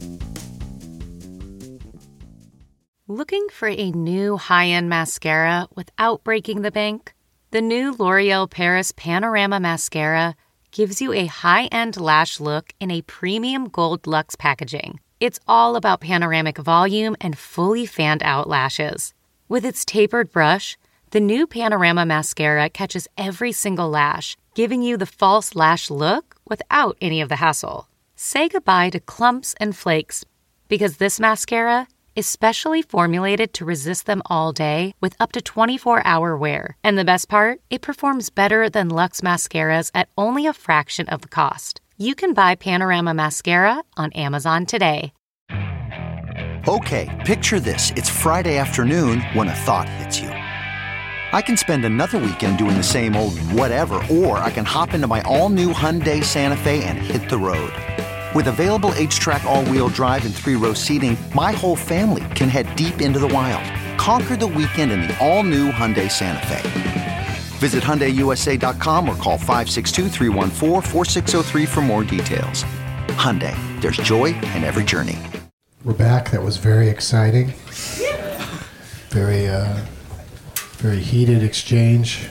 Looking for a new high-end mascara without breaking the bank? The new L'Oreal Paris Panorama Mascara gives you a high-end lash look in a premium gold luxe packaging. It's all about panoramic volume and fully fanned-out lashes. With its tapered brush, the new Panorama Mascara catches every single lash, giving you the false lash look without any of the hassle. Say goodbye to clumps and flakes, because this mascara is specially formulated to resist them all day with up to twenty-four hour wear. And the best part? It performs better than Luxe mascaras at only a fraction of the cost. You can buy Panorama Mascara on Amazon today. Okay, picture this. It's Friday afternoon when a thought hits you. I can spend another weekend doing the same old whatever, or I can hop into my all-new Hyundai Santa Fe and hit the road. With available H-Track all-wheel drive and three-row seating, my whole family can head deep into the wild. Conquer the weekend in the all-new Hyundai Santa Fe. Visit Hyundai U S A dot com or call five six two, three one four, four six zero three for more details. Hyundai, there's joy in every journey. We're back. That was very exciting. Very, uh, very heated exchange.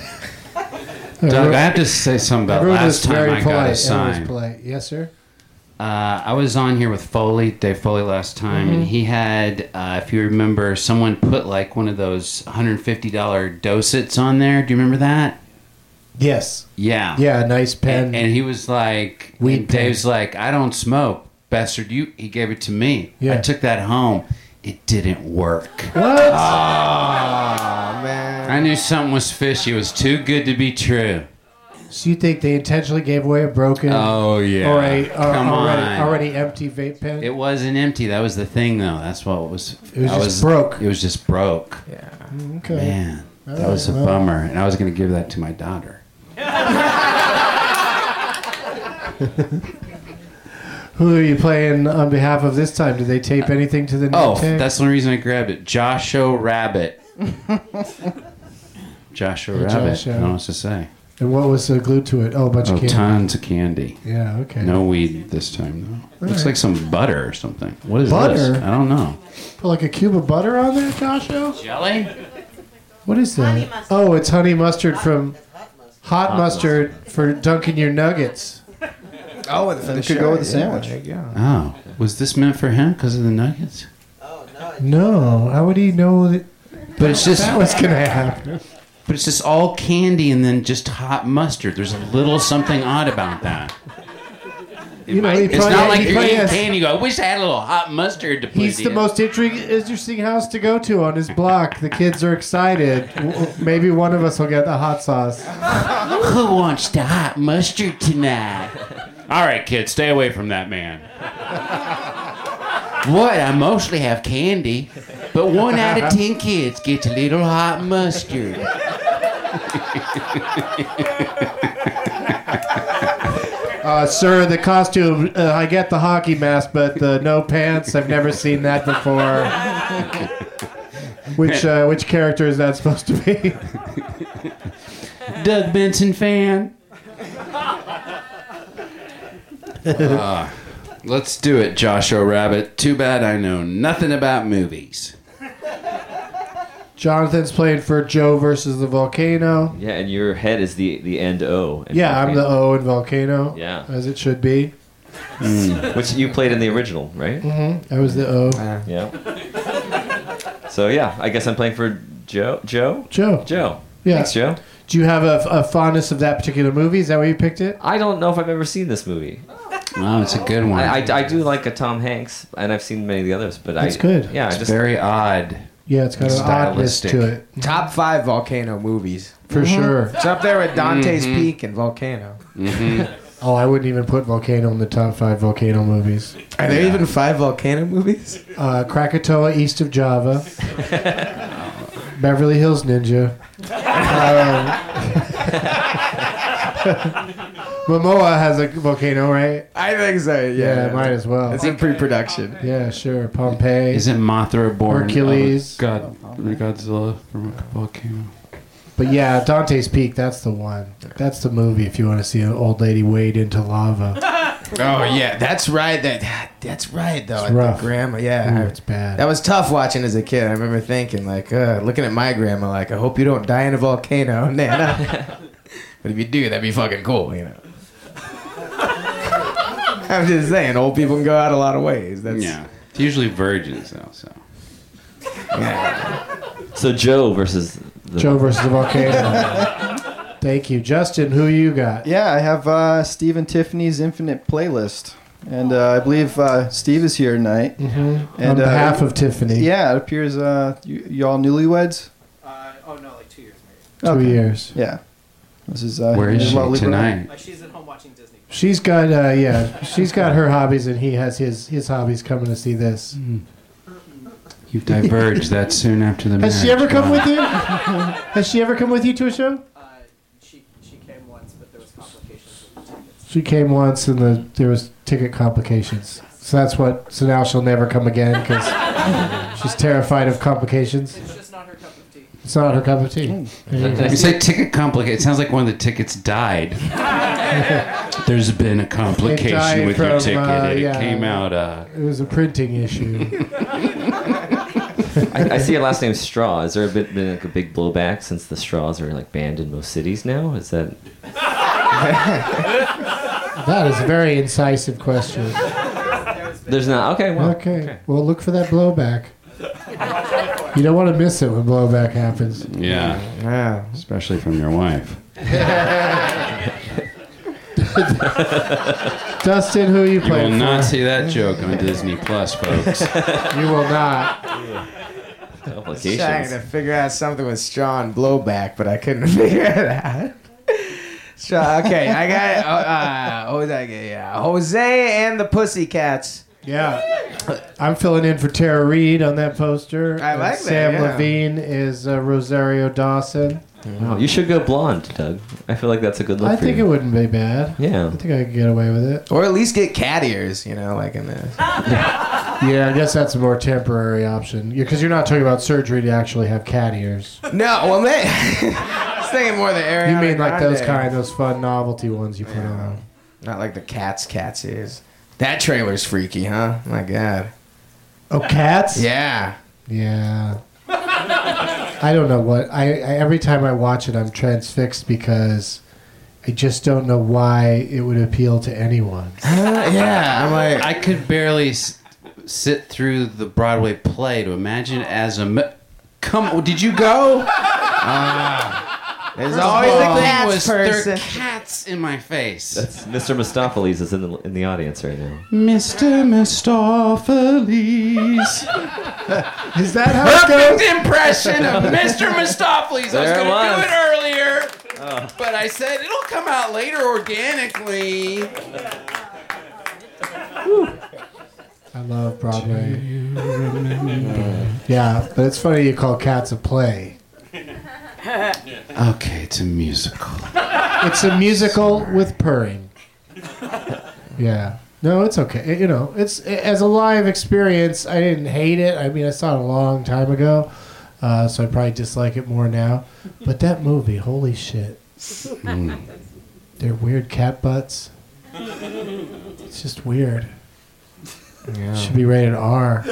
Doug, I have to say something about Everyone last was time very I got polite. a Everyone was sign. polite. Yes, sir? Uh, I was on here with Foley, Dave Foley, last time, Mhm. and he had, uh, if you remember, someone put like one of those one hundred fifty dollars Dosets on there. Do you remember that? Yes. Yeah. Yeah, nice pen. And, and he was like, Weed and Dave's like, I don't smoke. Bastard, you. He gave it to me. Yeah. I took that home. It didn't work. What? Oh, man. I knew something was fishy. It was too good to be true. So you think they intentionally gave away a broken Oh, yeah. or a or Come already, on. already empty vape pen? It wasn't empty. That was the thing, though. That's what it was. It was I just broke. It was just broke. Yeah. Okay. Man, All that was a right, well. bummer. And I was going to give that to my daughter. Who are you playing on behalf of this time? Did they tape anything to the Oh, name tag? that's the only reason I grabbed it. Joshua Rabbit. Joshua Hey, Rabbit. Joshua. I don't know what to say. And what was uh, glued to it? Oh, a bunch Oh, of candy. tons of candy. Yeah, okay. No weed this time, though. All Looks right. like some butter or something. What is Butter? this? I don't know. Put like a cube of butter on there, Joshua? Jelly? What is that? Oh, it's honey mustard from hot, Hot mustard for dunking your nuggets. Oh, and for That the could show, go with the yeah, sandwich. there you go. Oh. Was this meant for him because of the nuggets? No, how would he know that, But it's just... that was going to happen? But it's just all candy and then just hot mustard. There's a little something odd about that. You know, he It's probably- not like he you're probably eating has- candy. You go, I wish I had a little hot mustard to put He's the in. most intrig- interesting house to go to on his block. The kids are excited. W- Maybe one of us will get the hot sauce. Who wants the hot mustard tonight? All right, kids, stay away from that man. What? I mostly have candy, but one out of ten kids gets a little hot mustard. Uh, sir, the costume, uh, I get the hockey mask, but the no pants, I've never seen that before. Which uh, which character is that supposed to be? Doug Benson fan. Uh, let's do it, Joshua Rabbit. Too bad I know nothing about movies. Jonathan's playing for Joe versus the Volcano. Yeah, and your head is the the end O. in Yeah, I'm the Volcano. O in Volcano. Yeah. As it should be. Which you played in the original, right? Mm-hmm. I was the O. Yeah. So yeah, I guess I'm playing for Joe. Joe. Joe. Joe. Yeah. Thanks, Joe. Do you have a, a fondness of that particular movie? Is that why you picked it? I don't know if I've ever seen this movie. Oh, it's a good one. I, I, I do like a Tom Hanks, and I've seen many of the others, but That's I good. Yeah, it's I just very odd. Yeah, it's got an oddness Stylistic. to it. Top five volcano movies. For sure. It's up there with Dante's Mhm. Peak and Volcano. Mm-hmm. Oh, I wouldn't even put Volcano in the top five Volcano movies. Are there even five volcano movies? Uh, Krakatoa, East of Java. Beverly Hills Ninja. Um, Momoa has a volcano, right? I think so, yeah. Yeah, might as well. It's in pre-production. Yeah, sure. Pompeii. Isn't Mothra born Hercules. of God, Godzilla from a volcano? But yeah, Dante's Peak, that's the one. That's the movie if you want to see an old lady wade into lava. Oh yeah, that's right. That that's right though. It's The rough. grandma, yeah, Ooh, it's bad. That was tough watching as a kid. I remember thinking like, uh, looking at my grandma, like, I hope you don't die in a volcano, Nana. But if you do, that'd be fucking cool, you know. I'm just saying, old people can go out a lot of ways. That's Yeah. It's usually virgins, though, so. yeah. So Joe versus the Joe versus the volcano. Thank you. Justin, who you got? Yeah, I have uh, Steve and Tiffany's Infinite Playlist. And uh, I believe uh, Steve is here tonight. Mm-hmm. And, On uh, behalf of Tiffany. Yeah, it appears uh, you, y'all newlyweds? Uh, oh no, like two years married. Two Okay. years. Yeah. This is uh, Where is his she lovely bride. tonight? Uh, she's at home watching Disney. She's got, uh, yeah, she's got her hobbies and he has his, his hobbies coming to see this. You've diverged that soon after the marriage. Has she ever come Wow. with you? Has she ever come with you to a show? Uh, she she came once, but there was complications with the tickets. She came once and the, there was ticket complications. So that's what, so now she'll never come again because she's terrified of complications. It's just not her cup of tea. It's not her cup of tea. There you go. You say ticket complicated. It sounds like one of the tickets died. There's been a complication died with your from, ticket. uh, and it yeah. came out. Uh, It was a printing issue. I, I see a last name Straw. Has there been, been like a big blowback since the straws are like banned in most cities now? Is that That is a very incisive question. There's not. Okay, well. Okay. okay. Well, look for that blowback. You don't want to miss it when blowback happens. Yeah. Yeah. Especially from your wife. Dustin, who are you You playing will for? not see that joke on Disney Plus, folks. You will not. Complications. Trying to figure out something with strong blowback, but I couldn't figure it out. So, okay, I got it. Uh, uh, Jose, yeah, Jose and the Pussycats. Yeah, I'm filling in for Tara Reid on that poster. I like and that, Sam yeah. Levine is uh, Rosario Dawson. Wow, you should go blonde, Doug. I feel like that's a good look I for think you. it wouldn't be bad. Yeah. I think I could get away with it. Or at least get cat ears, you know, like in this. Yeah, I guess that's a more temporary option. Because you're not talking about surgery to actually have cat ears. No, well, man, I was thinking more the Ariana You mean like those Grande. kind, those fun novelty ones you put on. Not like the cat's cat's ears. That trailer's freaky, huh? My God. Oh, cats? Yeah. Yeah. I don't know what. I, I every time I watch it, I'm transfixed because I just don't know why it would appeal to anyone. Uh, yeah, I'm like, I could barely s- sit through the Broadway play to imagine as a. Me- Come, did you go? Uh, There's always a thing cats was there person. are cats in my face. That's Mister Mistopheles is in the in the audience right now. Mister Mistopheles. Is that how it goes? Perfect impression of Mister Mistopheles. I was There it going to was. do it earlier, Oh. but I said it'll come out later organically. I love Broadway. Yeah, but it's funny you call Cats a play. Okay, it's a musical. It's a musical with purring. Yeah. No, it's okay. You know, it's as a live experience, I didn't hate it. I mean, I saw it a long time ago, uh, so I probably dislike it more now. But that movie, holy shit. Mm. They're weird cat butts. It's just weird. Yeah. Should be rated R.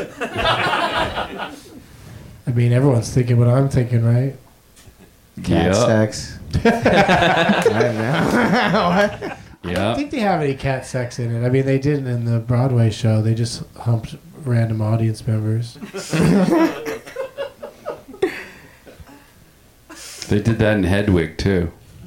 I mean, everyone's thinking what I'm thinking, right? Cat Yep. sex. I know. I Yeah. don't think they have any cat sex in it. I mean, they didn't in the Broadway show. They just humped random audience members. They did that in Hedwig too.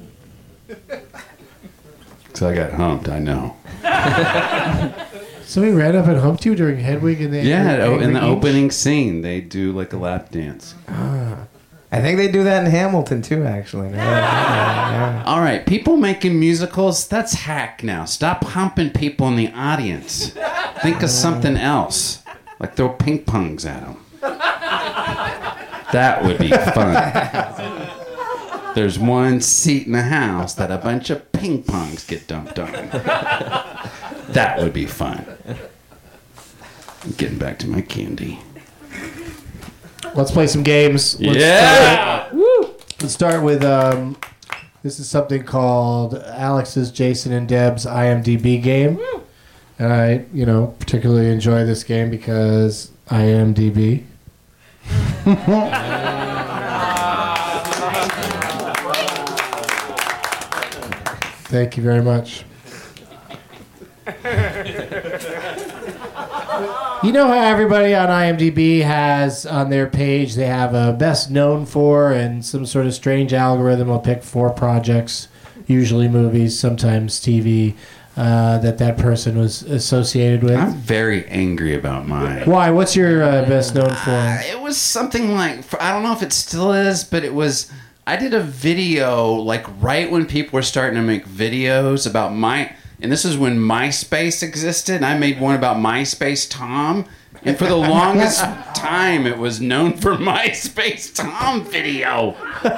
So I got humped. I know. Somebody ran up and humped you during Hedwig and they Yeah, oh, in the Angry Inch? opening scene, they do like a lap dance. I think they do that in Hamilton too, actually. Yeah, yeah, yeah. All right, people making musicals, that's hack now. Stop humping people in the audience. Think of something else. Like throw ping pongs at them. That would be fun. There's one seat in the house that a bunch of ping pongs get dumped on. That would be fun. Getting back to my candy. Let's play some games. Let's Yeah! Start, Woo! Let's start with um, this is something called Alex's, Jason, and Deb's I M D B game. And I, you know, particularly enjoy this game because I M D B. Thank you very much. You know how everybody on I M D B has on their page, they have a best known for, and some sort of strange algorithm will pick four projects, usually movies, sometimes T V, uh, that that person was associated with. I'm very angry about mine. Why? What's your uh, best known for? Uh, it was something like, I don't know if it still is, but it was, I did a video like right when people were starting to make videos about my, and this is when MySpace existed, and I made one about MySpace Tom, and for the longest time it was known for MySpace Tom video.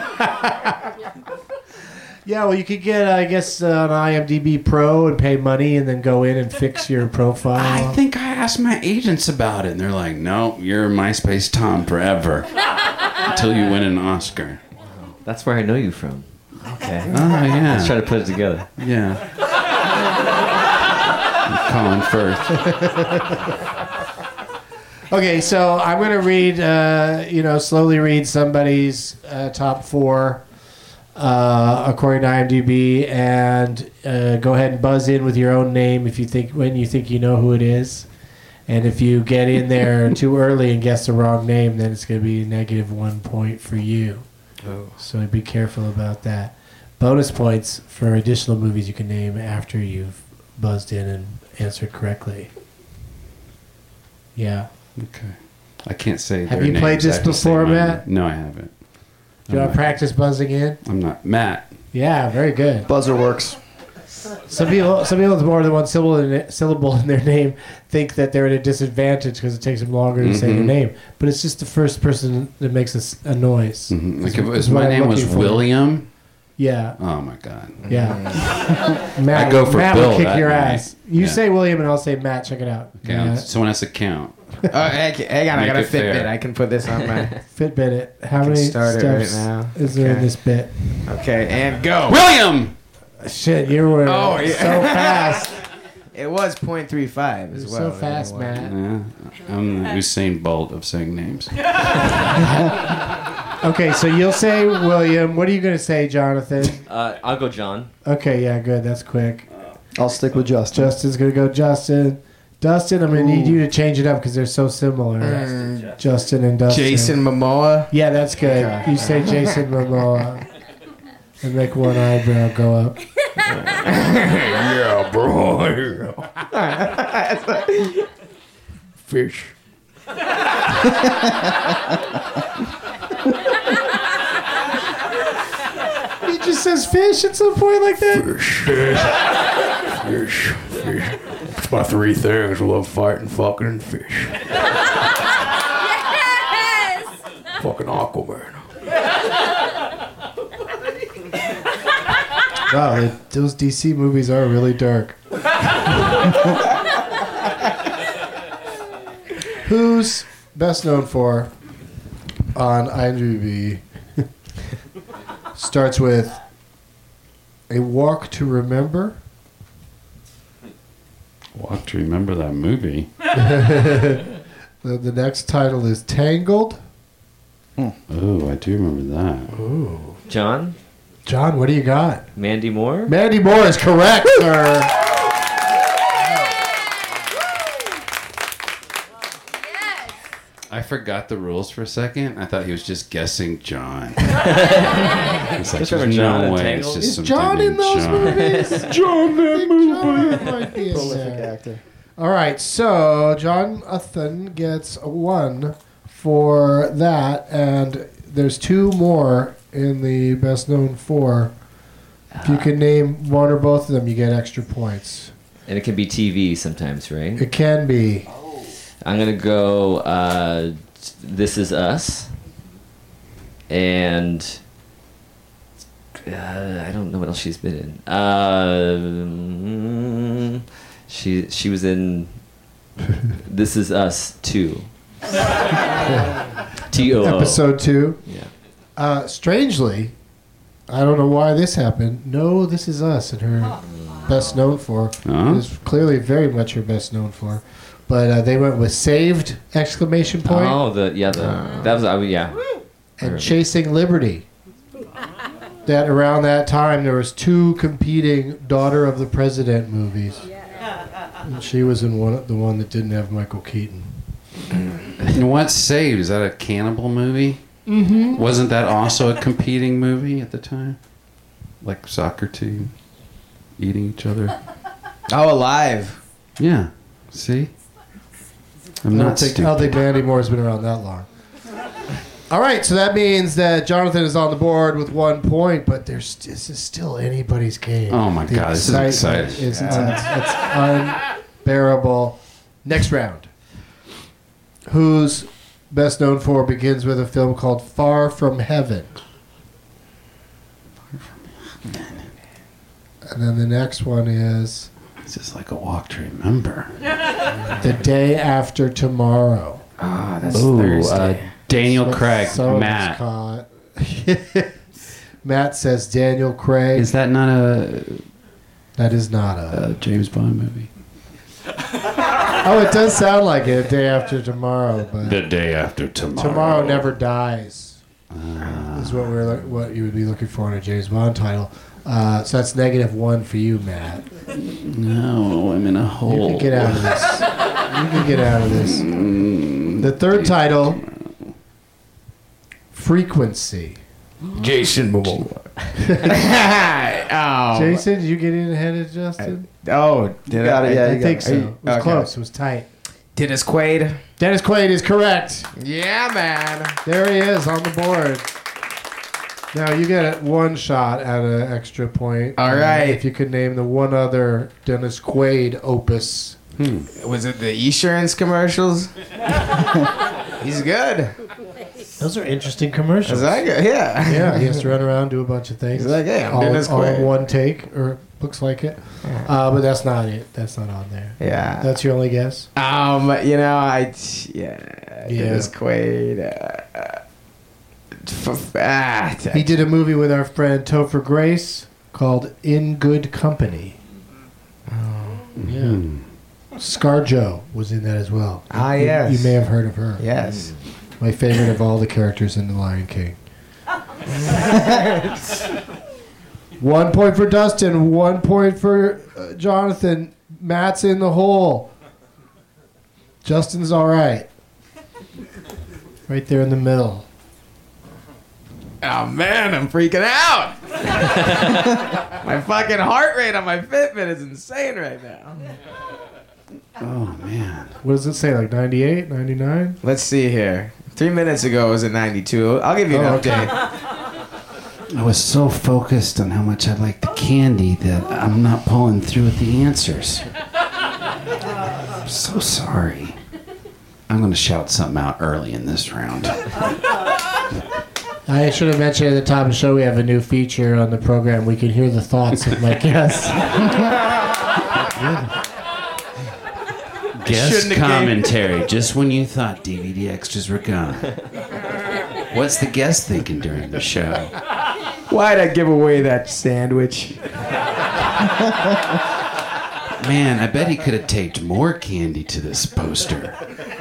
Yeah, well, you could get, uh, I guess, uh, an I M D B Pro and pay money and then go in and fix your profile. I think I asked my agents about it, and they're like, no, you're MySpace Tom forever until you win an Oscar. That's where I know you from. Okay. Oh, yeah. Let's try to put it together. Yeah. Colin Firth. Okay, so I'm going to read, uh, you know, slowly read somebody's uh, top four. uh, according to IMDb, and uh, go ahead and buzz in with your own name if you think when you think you know who it is. And if you get in there too early and guess the wrong name, then it's going to be negative one point for you. Oh. So be careful about that. Bonus points for additional movies you can name after you've buzzed in and answered correctly. Yeah. Okay. I can't say. Have their you played names. I this have to say before, mine. Matt? No, I haven't. Do you want to practice buzzing in? I'm not Matt. Yeah, very good. Buzzer works. Some people, some people with more than one syllable in, it, syllable in their name think that they're at a disadvantage because it takes them longer to say their Mhm. name. But it's just the first person that makes a, s- a noise. Mhm. Like Is- if it was, is what my I'm name was looking for. William. Yeah. Oh my God. Yeah. Matt, I go for Matt Bill will kick that your night. ass. You Yeah. say William and I'll say Matt. Check it out. Okay, Matt. someone has to count. Oh, hang, hang on, I Make got a it fair. Fitbit. I can put this on my. Fitbit it. How I can many start it steps right now. is there in Okay. this bit? Okay, and go. William. Shit, you were Oh, yeah. so fast. It was point three five as You're well. so fast, anyway. Matt. Yeah, I'm the Usain Bolt of saying names. Okay, so you'll say William. What are you going to say, Jonathan? Uh, I'll go John. Okay, yeah, good. That's quick. I'll stick with Justin. Justin's going to go Justin. Dustin, I'm going to need you to change it up because they're so similar. Mm. Justin and Dustin. Jason Momoa. Yeah, that's good. Okay. You say Jason Momoa and make one eyebrow go up. Yeah, bro. Fish. He just says fish at some point like that. Fish. Fish. Fish. It's my three things. I love fighting, fucking, and fish. Fucking Aquaman. Wow, they, those D C movies are really dark. Who's best known for on IMDb starts with A Walk to Remember. Walk to remember that movie. the, the next title is Tangled. Oh, I do remember that. Ooh. John? John, what do you got? Mandy Moore? Mandy Moore is correct, sir. I forgot the rules for a second. I thought he was just guessing John. It's like, Just remember there's John no and way. Tangled? It's just Is some John dude in named those John. movies? John, that movie. John might be in Prolific there. actor. All right, so Jonathan gets a one for that, and there's two more in the best known for. If you can name one or both of them, you get extra points. And it can be T V sometimes, right? It can be. I'm going to go uh, This Is Us. And uh, I don't know what else she's been in. Uh, she she was in This Is Us two. T O O. Episode two. Yeah. Uh, strangely, I don't know why this happened. No, This Is Us, and her best known for Huh? is clearly very much her best known for. But uh, they went with Saved! Exclamation point Oh, the yeah, the that was uh, yeah. and Chasing Liberty. That around that time there was two competing Daughter of the President movies. And she was in one, the one that didn't have Michael Keaton. And what's Saved? Is that a cannibal movie? Mm-hmm. Wasn't that also a competing movie at the time? Like soccer team eating each other? Oh, Alive. Yeah. See? I'm I don't not think, I stupid. don't think Mandy Moore's been around that long. All right, so that means that Jonathan is on the board with one point, but there's this is still anybody's game. Oh my The God, this is excitement exciting. Is un, it's unbearable. Next round. Who's best known for begins with a film called Far From Heaven. And then the next one is It's just like a walk to remember. The Day After Tomorrow. Ah, that's Ooh, Thursday. uh, Daniel That's Craig, so much Matt. caught. Matt says Daniel Craig. Is that not a, That is not a. a James Bond movie? Oh, it does sound like it. Day After Tomorrow, but The Day After Tomorrow. tomorrow never dies. This is what we're look- what you would be looking for in a James Bond title. Uh, so that's negative one for you, Matt. No, I'm in a hole. You can get out of this. You can get out of this. The third title, Frequency. Jason Momoa. oh. Jason, did you get in ahead of Justin? I, oh, did got I? it, yeah, I you think got so. it. It was Okay. close. It was tight. Dennis Quaid. Dennis Quaid is correct. Yeah, man. There he is on the board. Now you get one shot at an extra point. All Um, right. If you could name the one other Dennis Quaid opus. Hmm. Was it the Esurance commercials? He's good. Those are interesting commercials. Is that good? Yeah. Yeah, he has to run around, do a bunch of things. He's like, hey, I'm all, Dennis all in Quaid. one take, or looks like it. Uh, but that's not it. That's not on there. Yeah. That's your only guess? Um, you know, I yeah, Yeah. Dennis Quaid. Uh, uh, f- ah, t- He did a movie with our friend Topher Grace called In Good Company. Oh. Yeah. ScarJo was in that as well. Ah, You- yes. You may have heard of her. Yes. My favorite of all the characters in The Lion King. One point for Dustin. One point for uh, Jonathan. Matt's in the hole. Justin's all right. Right there in the middle. Oh man, I'm freaking out. My fucking heart rate on my Fitbit is insane right now. Oh man. What does it say? Like ninety-eight, ninety-nine? Let's see here. Three minutes ago it was at ninety-two. I'll give you an Oh, okay. update. I was so focused on how much I like the candy that I'm not pulling through with the answers. I'm so sorry. I'm going to shout something out early in this round. I should have mentioned at the top of the show we have a new feature on the program. We can hear the thoughts of my guests. Guest Shouldn't have commentary, just when you thought D V D extras were gone. What's the guest thinking during the show? Why'd I give away that sandwich? Man, I bet he could have taped more candy to this poster.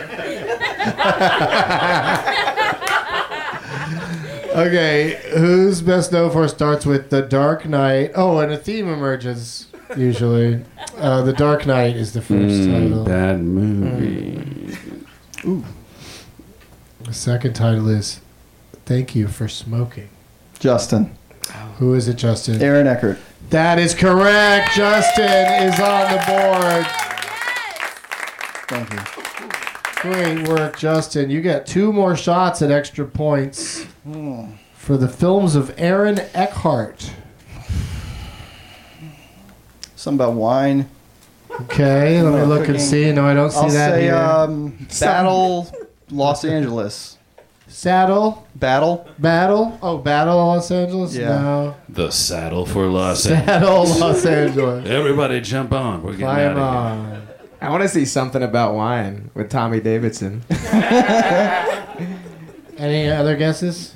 Okay, who's best known for starts with The Dark Knight. Oh, and a theme emerges, usually. Uh, The Dark Knight is the first Mm, title. bad movie. Ooh. The second title is Thank You for Smoking. Justin. Who is it, Justin? Aaron Eckert. That is correct. Justin is on the board. Thank you. Great work, Justin. You get two more shots at extra points for the films of Aaron Eckhart. Something about wine. Okay, let me look and see. No, I don't see I'll that say here. um, Battle Los Angeles. Saddle? Battle? Battle? Oh, Battle Los Angeles? Yeah. No. The saddle for Los Angeles. Saddle Los Angeles. Everybody jump on. We're getting Climb out of on. here. I want to see something about wine with Tommy Davidson. Any other guesses?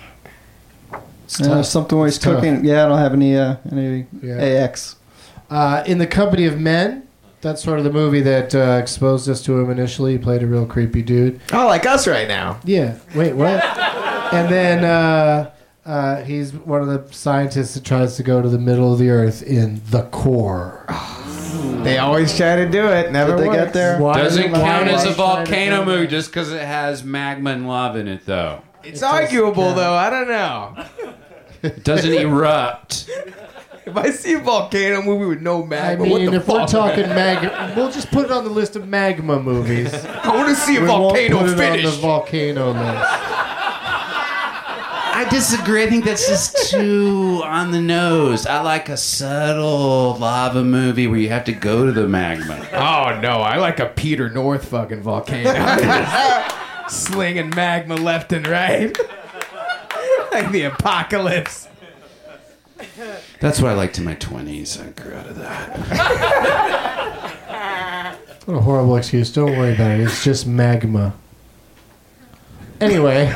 Uh, something where he's It's tough. cooking. Yeah, I don't have any uh, any Yeah. A X. Uh, In the Company of Men. That's sort of the movie that uh, exposed us to him initially. He played a real creepy dude. Oh, like us right now. Yeah. Wait, what? And then uh, uh, he's one of the scientists that tries to go to the middle of the earth in The Core. They always try to do it. Never Did they works. get there? Why Doesn't why count as a is he trying to volcano go movie there? just because it has magma and lava in it, though. It's arguable, though. I don't know. It doesn't erupt. If I see a volcano movie with no I magma, what mean, the if we're fuck? talking magma, we'll just put it on the list of magma movies. I want to see a We won't volcano put it on finish. the volcano list. I disagree. I think that's just too on the nose. I like a subtle lava movie where you have to go to the magma. Oh no, I like a Peter North fucking volcano. Slinging magma left and right. Like the apocalypse. That's what I liked in my twenties. I grew out of that. What a horrible excuse. Don't worry about it. It's just magma. Anyway.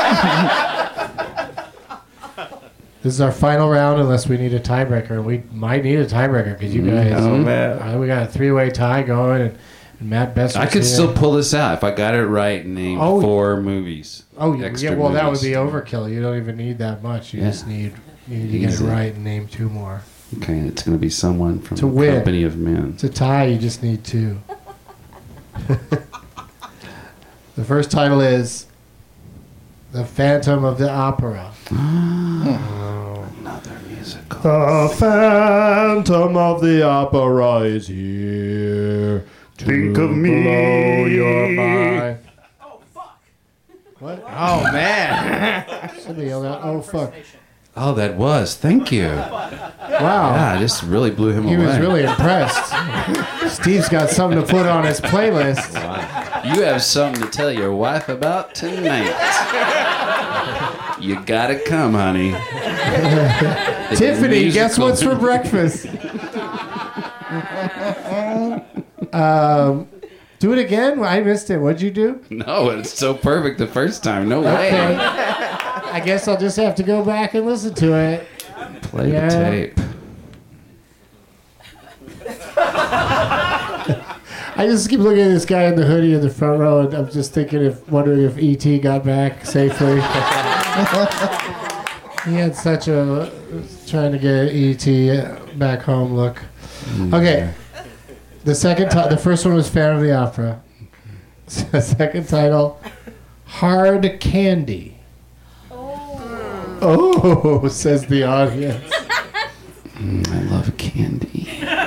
This is our final round unless we need a tiebreaker. We might need a tiebreaker because you guys... Oh, man. uh, we got a three-way tie going. And And Matt Besser. I could still pull this out if I got it right and named Oh. four movies. Oh, yeah. Extra Well, that would movies. be overkill. You don't even need that much. You Yeah. just need you need to get it Easy. right and name two more. Okay, it's going to be someone from To the win. Company of Men. To tie, you just need two. The first title is The Phantom of the Opera. Another musical. The Phantom of the Opera is here. To Think of me. blow your mind. What? Oh man. Somebody yelled out, "Oh fuck!" Oh, that was. Thank you. Wow. Yeah, I just really blew him He away. was really impressed. Steve's got something to put on his playlist. You have something to tell your wife about tonight. You gotta come, honey. The Tiffany, guess musical- what's for breakfast? um, do it again? I missed it. What'd you do? No, it's so perfect the first time. No way. Okay. I guess I'll just have to go back and listen to it. Play Yeah. the tape. I just keep looking at this guy in the hoodie in the front row, and I'm just thinking, if wondering if E T got back safely. He had such a trying to get E T back home look. Okay, the second ti- the first one was Phantom of the Opera. The second title, Hard Candy. Oh, says the audience. Mm, I love candy.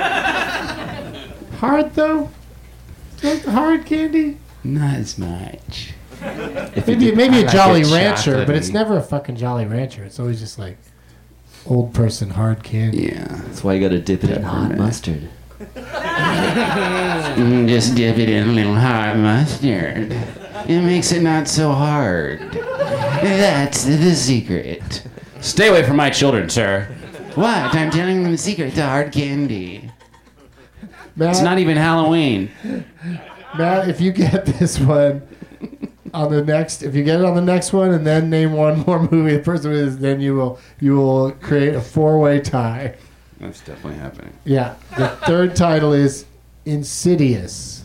Hard though? Like hard candy? Not as much. Maybe maybe I a like Jolly it Rancher, but it's chocolatey. never a fucking Jolly Rancher. It's always just like old person hard candy. Yeah. That's why you gotta dip it in hot mustard. Mm, just dip it in a little hot mustard. It makes it not so hard. That's the secret. Stay away from my children, sir. What? I'm telling them the secret to hard candy. Matt, It's not even Halloween. Matt, if you get this one on the next, if you get it on the next one, and then name one more movie the person is, then you will you will create a four-way tie. That's definitely happening. Yeah. The third title is Insidious.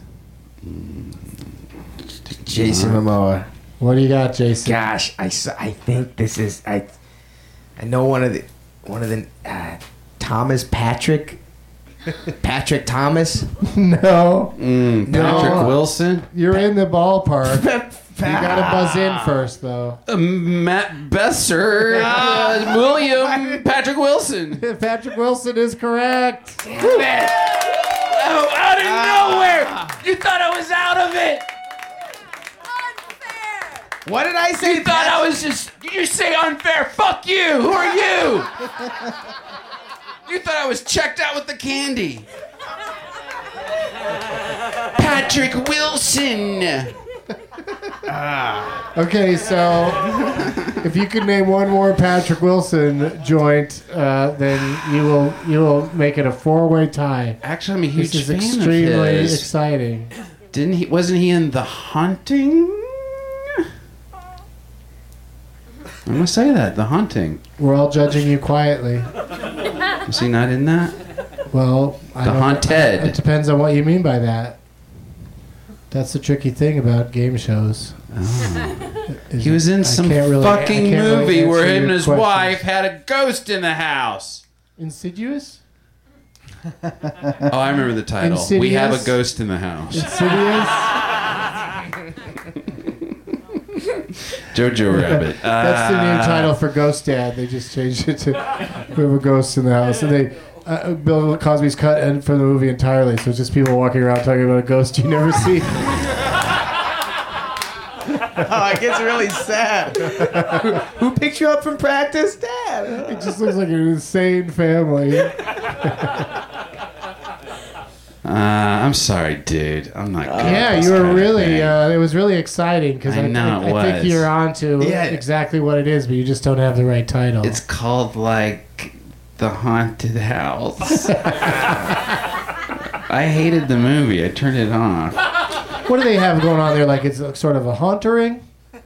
Jason Momoa. What do you got, Jason? Gosh, I, s- I think this is I I know one of the one of the uh, Thomas Patrick Patrick Thomas. No. Mm, Patrick No. Wilson? You're in the ballpark. You gotta buzz in first, though. Uh, Matt Besser. Uh, William Patrick Wilson. Patrick Wilson is correct. Oh, out of nowhere! You thought I was out of it! What did I say? You thought I was just. You say unfair. Fuck you! Who are you? You thought I was checked out with the candy. Patrick Wilson. Okay, so if you could name one more Patrick Wilson joint, uh, then you will you will make it a four-way tie. Actually, I'm a huge This is fan extremely of his. exciting. Didn't he? Wasn't he in The Haunting? I'm gonna say that The Haunting. We're all judging you quietly. Was he not in that? Well, I The don't- Haunted. It depends on what you mean by that. That's the tricky thing about game shows. He was in I some can't really- I fucking can't really movie where answer him and your his questions. wife had a ghost in the house. Insidious? Oh, I remember the title. We have a Insidious? ghost in the house. Insidious? Jojo Rabbit. That's the new Uh, title for Ghost Dad. They just changed it to We Have a Ghost in the House. And they uh, Bill Cosby's cut and from the movie entirely, so it's just people walking around talking about a ghost you never see. Oh, it gets really sad. who, who picked you up from practice, Dad? It just looks like an insane family. Uh, I'm sorry, dude. I'm not good. Yeah, at this you were kind of really. thing. Uh, it was really exciting because I I, know I, it I think was. you're on to Yeah. exactly what it is, but you just don't have the right title. It's called like The Haunted House. I hated the movie. I turned it off. What do they have going on there? Like it's a, sort of a hauntering.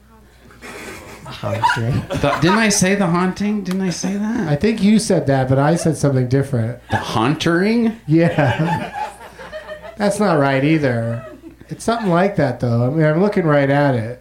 The- didn't I say The Haunting? Didn't I say that? I think you said that, but I said something different. The Haunting? Yeah. That's not right either. It's something like that, though. I mean, I'm looking right at it.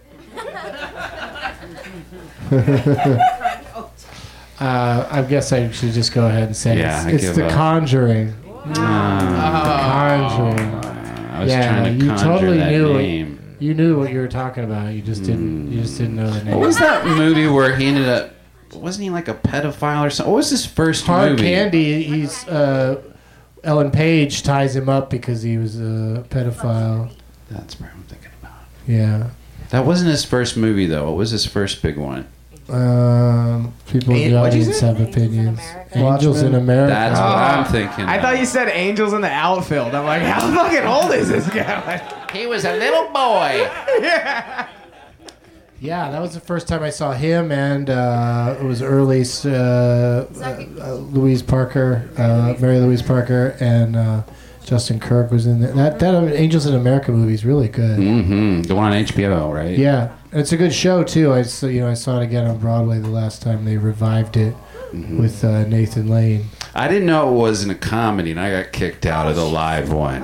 uh, I guess I should just go ahead and say Yeah, I it's, it's give The up. Conjuring. Uh, The Conjuring. I was yeah, trying to you conjure totally that knew name. It. You knew what you were talking about. You just didn't. You just didn't know the name. What was that movie where he ended up? Wasn't he like a pedophile or something? What was his first Hard movie? Candy. He's uh, Ellen Page ties him up because he was a pedophile. That's what I'm thinking about. Yeah. That wasn't his first movie though. What was his first big one? Um, people in the What'd you audience say? have opinions. Angels in America. That's what I'm thinking. I thought you said Angels in the Outfield. I'm like, how fucking old is this guy? He was a little boy. Yeah. Yeah, that was the first time I saw him, and uh, it was early. Uh, uh, Louise Parker, uh, Mary Louise Parker, and uh, Justin Kirk was in there. That that Angels in America movie is really good. Mm-hmm. The one on H B O, right? Yeah, and it's a good show too. I saw, you know I saw it again on Broadway the last time they revived it Mm-hmm. with uh, Nathan Lane. I didn't know it wasn't a comedy, and I got kicked out of the live one.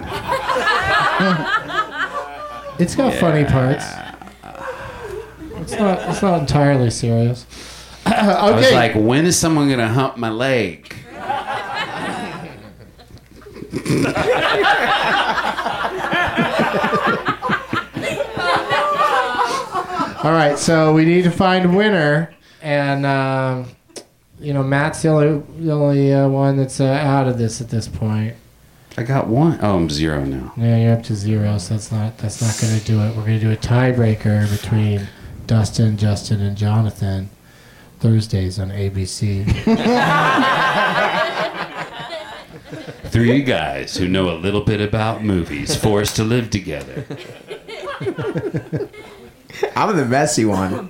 It's got Yeah. funny parts. It's not. It's not entirely serious. Okay. I was like, when is someone gonna hump my leg? All right, so we need to find a winner, and um, you know Matt's the only the only uh, one that's uh, out of this at this point. I got one. Oh, I'm zero now. Yeah, you're up to zero, so that's not that's not going to do it. We're going to do a tiebreaker between Dustin, Justin, and Jonathan. Thursdays on A B C. Three guys who know a little bit about movies forced to live together. I'm the messy one.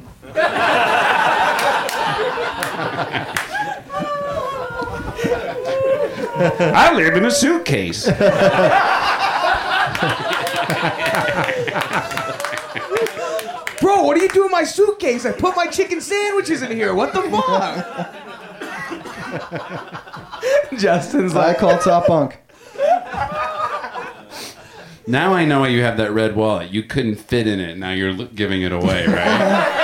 I live in a suitcase. Bro, what do you do in my suitcase? I put my chicken sandwiches in here. What the fuck? Justin's I like, call Top Bunk. Now I know why you have that red wallet. You couldn't fit in it. Now you're l- giving it away, right?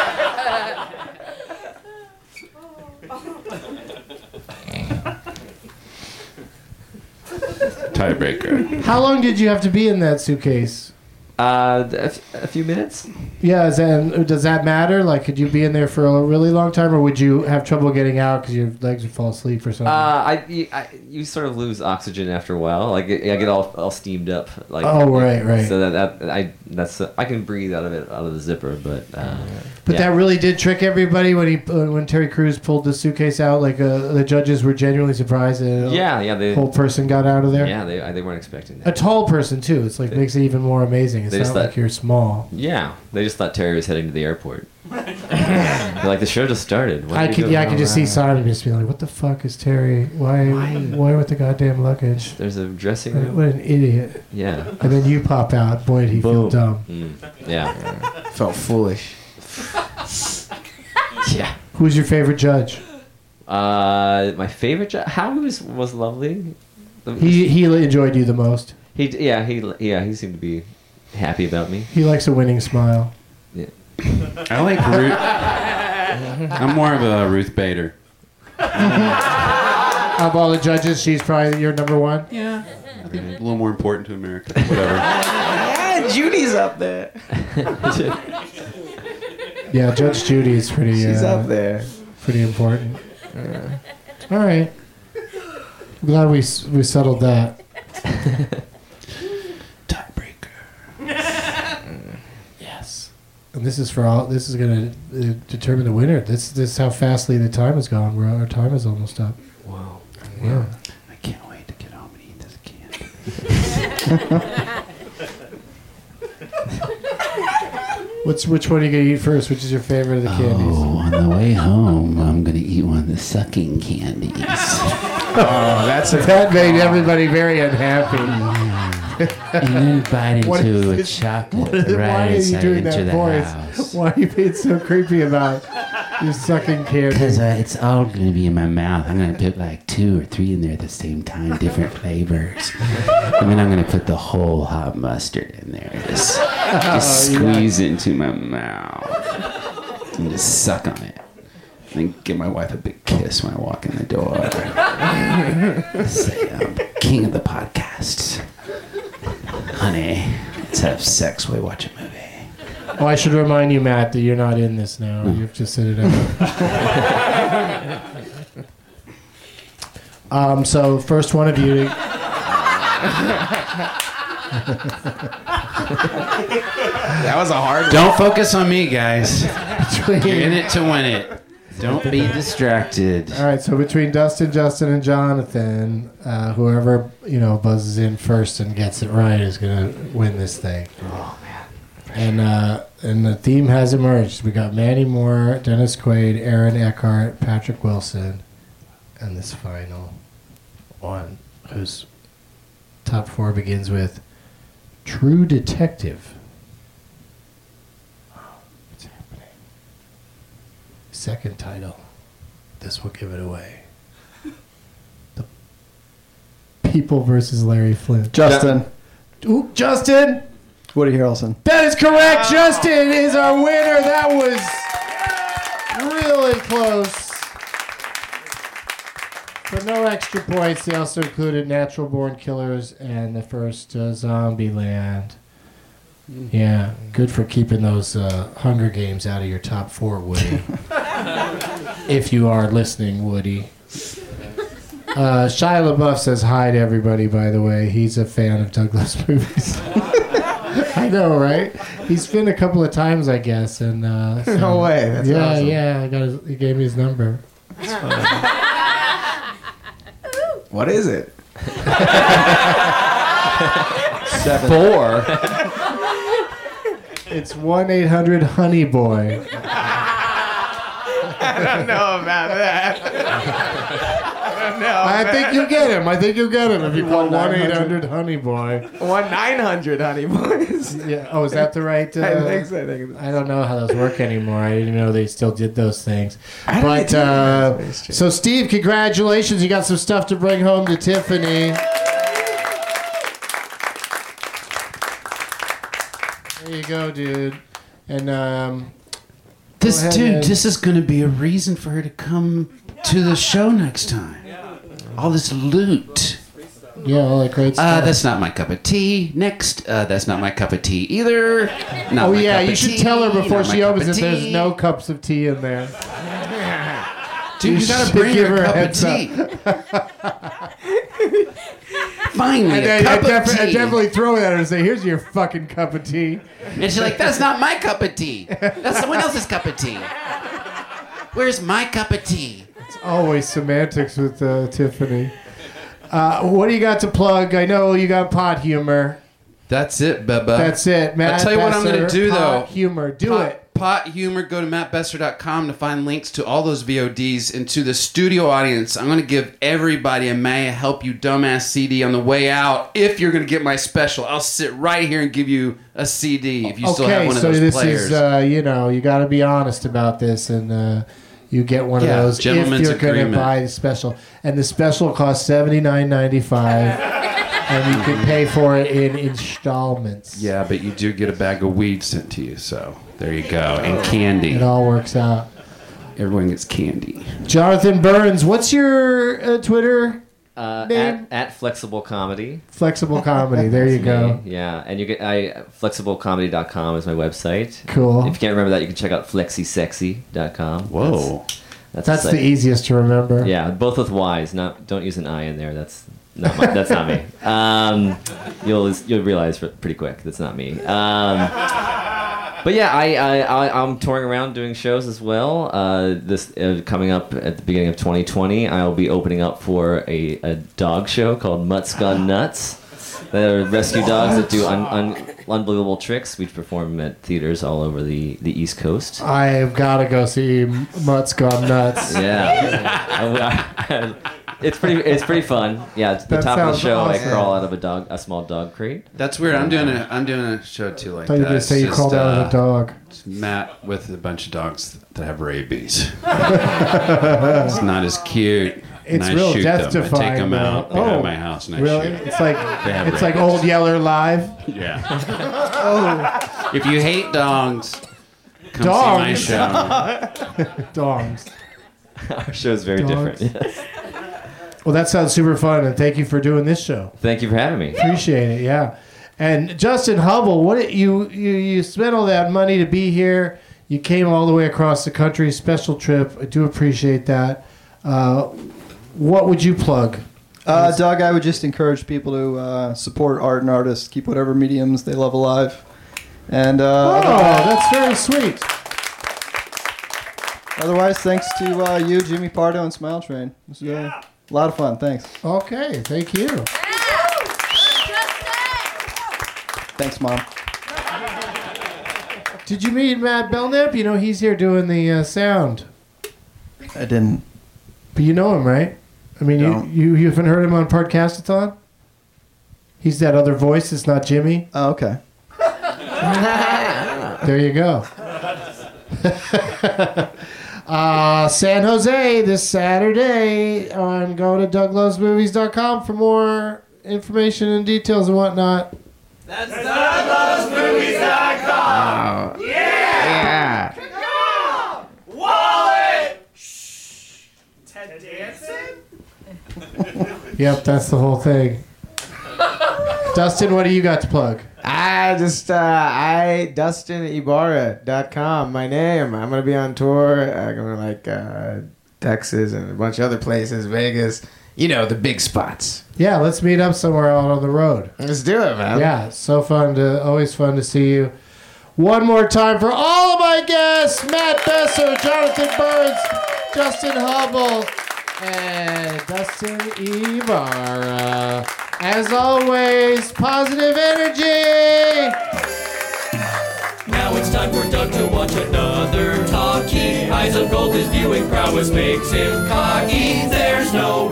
Tiebreaker. How long did you have to be in that suitcase? Uh, a, f- a few minutes. Yeah, is that, does that matter? Like, could you be in there for a really long time, or would you have trouble getting out because your legs would fall asleep or something? Uh, I, you- I you sort of lose oxygen after a while. Like I get all all steamed up. Like Oh, right, right. So that, that I that's I can breathe out of it out of the zipper, but uh, But yeah. that really did trick everybody when he uh, when Terry Crews pulled the suitcase out. Like uh, the judges were genuinely surprised that a Yeah, yeah, they- whole person got out of there. yeah they they weren't expecting A that. tall person too. It's like makes it even more amazing. It's They not just like thought- you're small. Yeah, they just thought Terry was heading to the airport. They're like, the show just started. What are I you could doing?" yeah I could just see Simon just be like, "What the fuck is Terry? Why why with the goddamn luggage? There's a dressing Like, room. what an idiot!" Yeah. And then you pop out. Boy, did he feel dumb. Mm, yeah. Felt foolish. Yeah. Who's your favorite judge? Uh, my favorite job. Howie was was lovely. He he enjoyed you the most. He yeah he yeah he seemed to be happy about me. He likes a winning smile. Yeah. I like Ruth. I'm more of a Ruth Bader. Of all the judges, she's probably your number one. Yeah. I think a little more important to America. Whatever. Yeah, Judy's up there. Yeah, Judge Judy is pretty. She's uh, up there. Pretty important. Uh, all right. I'm glad we s- we settled that. Yes. And this is for all. This is going to uh, determine the winner. This this is how fastly the time has gone. We're, our time is almost up. Wow. Yeah. I can't wait to get home and eat this candy. What's which one are you gonna eat first? Which is your favorite of the candies? Oh, on the way home, I'm gonna eat one of the sucking candies. Oh, that's a That made everybody very unhappy. and then bite What into is a this- chocolate what- right Why are as you I doing enter that the voice? house. Why are you being so creepy about you sucking candy? Because uh, it's all going to be in my mouth. I'm going to put like two or three in there at the same time, different flavors. And then I'm going to put the whole hot mustard in there. Just, just Oh, squeeze it into my mouth. And just suck on it. And then give my wife a big kiss when I walk in the door. Say, I'm king of the podcast. Honey, let's have sex while we watch a movie. Oh, I should remind you, Matt, that you're not in this now. Hmm. You've just said it out. um, so, first one of you. That was a hard one. Don't focus on me, guys. Between- You're in it to win it. Don't be distracted. All right, so between Dustin, Justin, and Jonathan, uh, whoever you know buzzes in first and gets it right is gonna win this thing. Oh man! And uh, and the theme has emerged. We got Mandy Moore, Dennis Quaid, Aaron Eckhart, Patrick Wilson, and this final one, whose top four begins with True Detective. Second title. This will give it away. The People versus Larry Flint. Justin. Ooh, Justin. Woody Harrelson. That is correct. Justin is our winner. That was really close. But no extra points. They also included Natural Born Killers and the first uh, Zombieland. Yeah, good for keeping those uh, Hunger Games out of your top four, Woody. If you are listening, Woody. Uh, Shia LaBeouf says hi to everybody, by the way. He's a fan of Douglas movies. I know, right? He's been a couple of times, I guess. And uh, so- No way. That's yeah, awesome. yeah. I got his, he gave me his number. What is it? Seven. Four. It's one eight hundred Honey Boy. I don't know about that. I don't know. I think you'll get him. I think you'll get him if you call one eight one hundred Honey Boy. One nine hundred honey boys. Yeah. Oh, is that the right? Uh, I think so. I think I don't know how those work anymore. I didn't know they still did those things. I don't But think uh, they do. That's so, Steve, congratulations! You got some stuff to bring home to Tiffany. There you go, dude. And um, This go ahead dude, and- this is going to be a reason for her to come to the show next time. All this loot. Yeah, all that great stuff. Uh, that's not my cup of tea. Next, uh, that's not my cup of tea either. Not oh my yeah, cup you of should tea, tell her before not my she cup opens of it. There's tea. no cups of tea in there. Dude, you gotta should bring give her a cup of heads up. tea. Find me And a then cup I, of defi- I tea. definitely throw it at her and say, "Here's your fucking cup of tea." And she's like, that's not my cup of tea. That's someone else's cup of tea. Where's my cup of tea? It's always semantics with uh, Tiffany. Uh, what do you got to plug? I know you got pot humor. That's it, Bubba. That's it. Matt I'll tell you what I'm going Besser, to do, pot though. humor. Do pot, it. Pot humor. Go to matt besser dot com to find links to all those V O Ds. And to the studio audience, I'm going to give everybody a Maya Help You Dumbass C D on the way out. If you're going to get my special, I'll sit right here and give you a C D if you okay, still have one of so those this players. is, uh, you know, you got to be honest about this, and uh, you get one Yeah, of those if gentleman's you're going to agreement. buy the special. And the special costs seventy-nine ninety-five, and you can pay for it in installments. Yeah, but you do get a bag of weed sent to you, so there you go. And candy. It all works out. Everyone gets candy. Jonathan Burns, what's your uh, Twitter? Uh, Name? at, at Flexible Comedy. Flexible Comedy. There you That's go. me. Yeah, and you get I flexible comedy dot com is my website. Cool. If you can't remember that, you can check out flexi sexy dot com. Whoa. That's, That's the the site. easiest to remember. Yeah, both with Y's. Not don't use an I in there. That's not my, that's not me. Um, you'll you'll realize pretty quick that's not me. Um, but yeah, I, I I I'm touring around doing shows as well. Uh, this uh, coming up at the beginning of twenty twenty, I'll be opening up for a, a dog show called Mutts Gone Nuts. They're rescue dogs that do un, un, unbelievable tricks. We perform at theaters all over the, the East Coast. I have got to go see Mutts Gone Nuts. Yeah. I, I, It's pretty. It's pretty fun. Yeah, it's the That top of the sounds show. awesome. I crawl out of a dog, a small dog crate. That's weird. I'm doing a I'm doing a show too like I thought you that. were going to say It's you just, crawled out of uh, a dog. It's Matt with a bunch of dogs that have rabies. It's not as cute. It's and I real shoot death them. I take defying. them out behind oh, my house and I really? shoot them. It's like They have it's like rabies. Old Yeller Live. Yeah. Oh, If you hate dogs, come dogs. see my show. Dogs. Our show's very Dogs. different. Yes. Well, that sounds super fun, and thank you for doing this show. Thank you for having me. Appreciate it. Yeah. And Justin Hubble, what you you you spent all that money to be here? You came all the way across the country, special trip. I do appreciate that. Uh, what would you plug? Uh, Doug, I would just encourage people to uh, support art and artists, keep whatever mediums they love alive. And uh, Oh, that's very sweet. Otherwise, thanks to uh, you, Jimmy Pardo, and Smile Train. This was uh, a lot of fun. Thanks. Okay, thank you. Thanks, Mom. Did you meet Matt Belknap? You know, he's here doing the uh, sound. I didn't. But you know him, right? I mean, No. you, you, you haven't heard him on Podcastathon? He's that other voice. It's not Jimmy. Oh, okay. There you go. uh, San Jose this Saturday. On go to doug loves movies dot com for more information and details and whatnot. That's doug loves movies dot com. Yeah. Wallet. Shh. Ted Danson. Yep, that's the whole thing. Dustin, what do you got to plug? I just, uh, I, Dustin Ibarra dot com, my name. I'm going to be on tour. I'm going to like uh, Texas and a bunch of other places, Vegas. You know, the big spots. Yeah, let's meet up somewhere out on the road. Let's do it, man. Yeah, it's so fun to, always fun to see you. One more time for all of my guests, Matt Besser, Jonathan Burns, Justin Hubble, and Dustin Ibarra. As always, positive energy! Now it's time for Doug to watch another talkie. Eyes of gold, his viewing prowess makes him cocky. There's no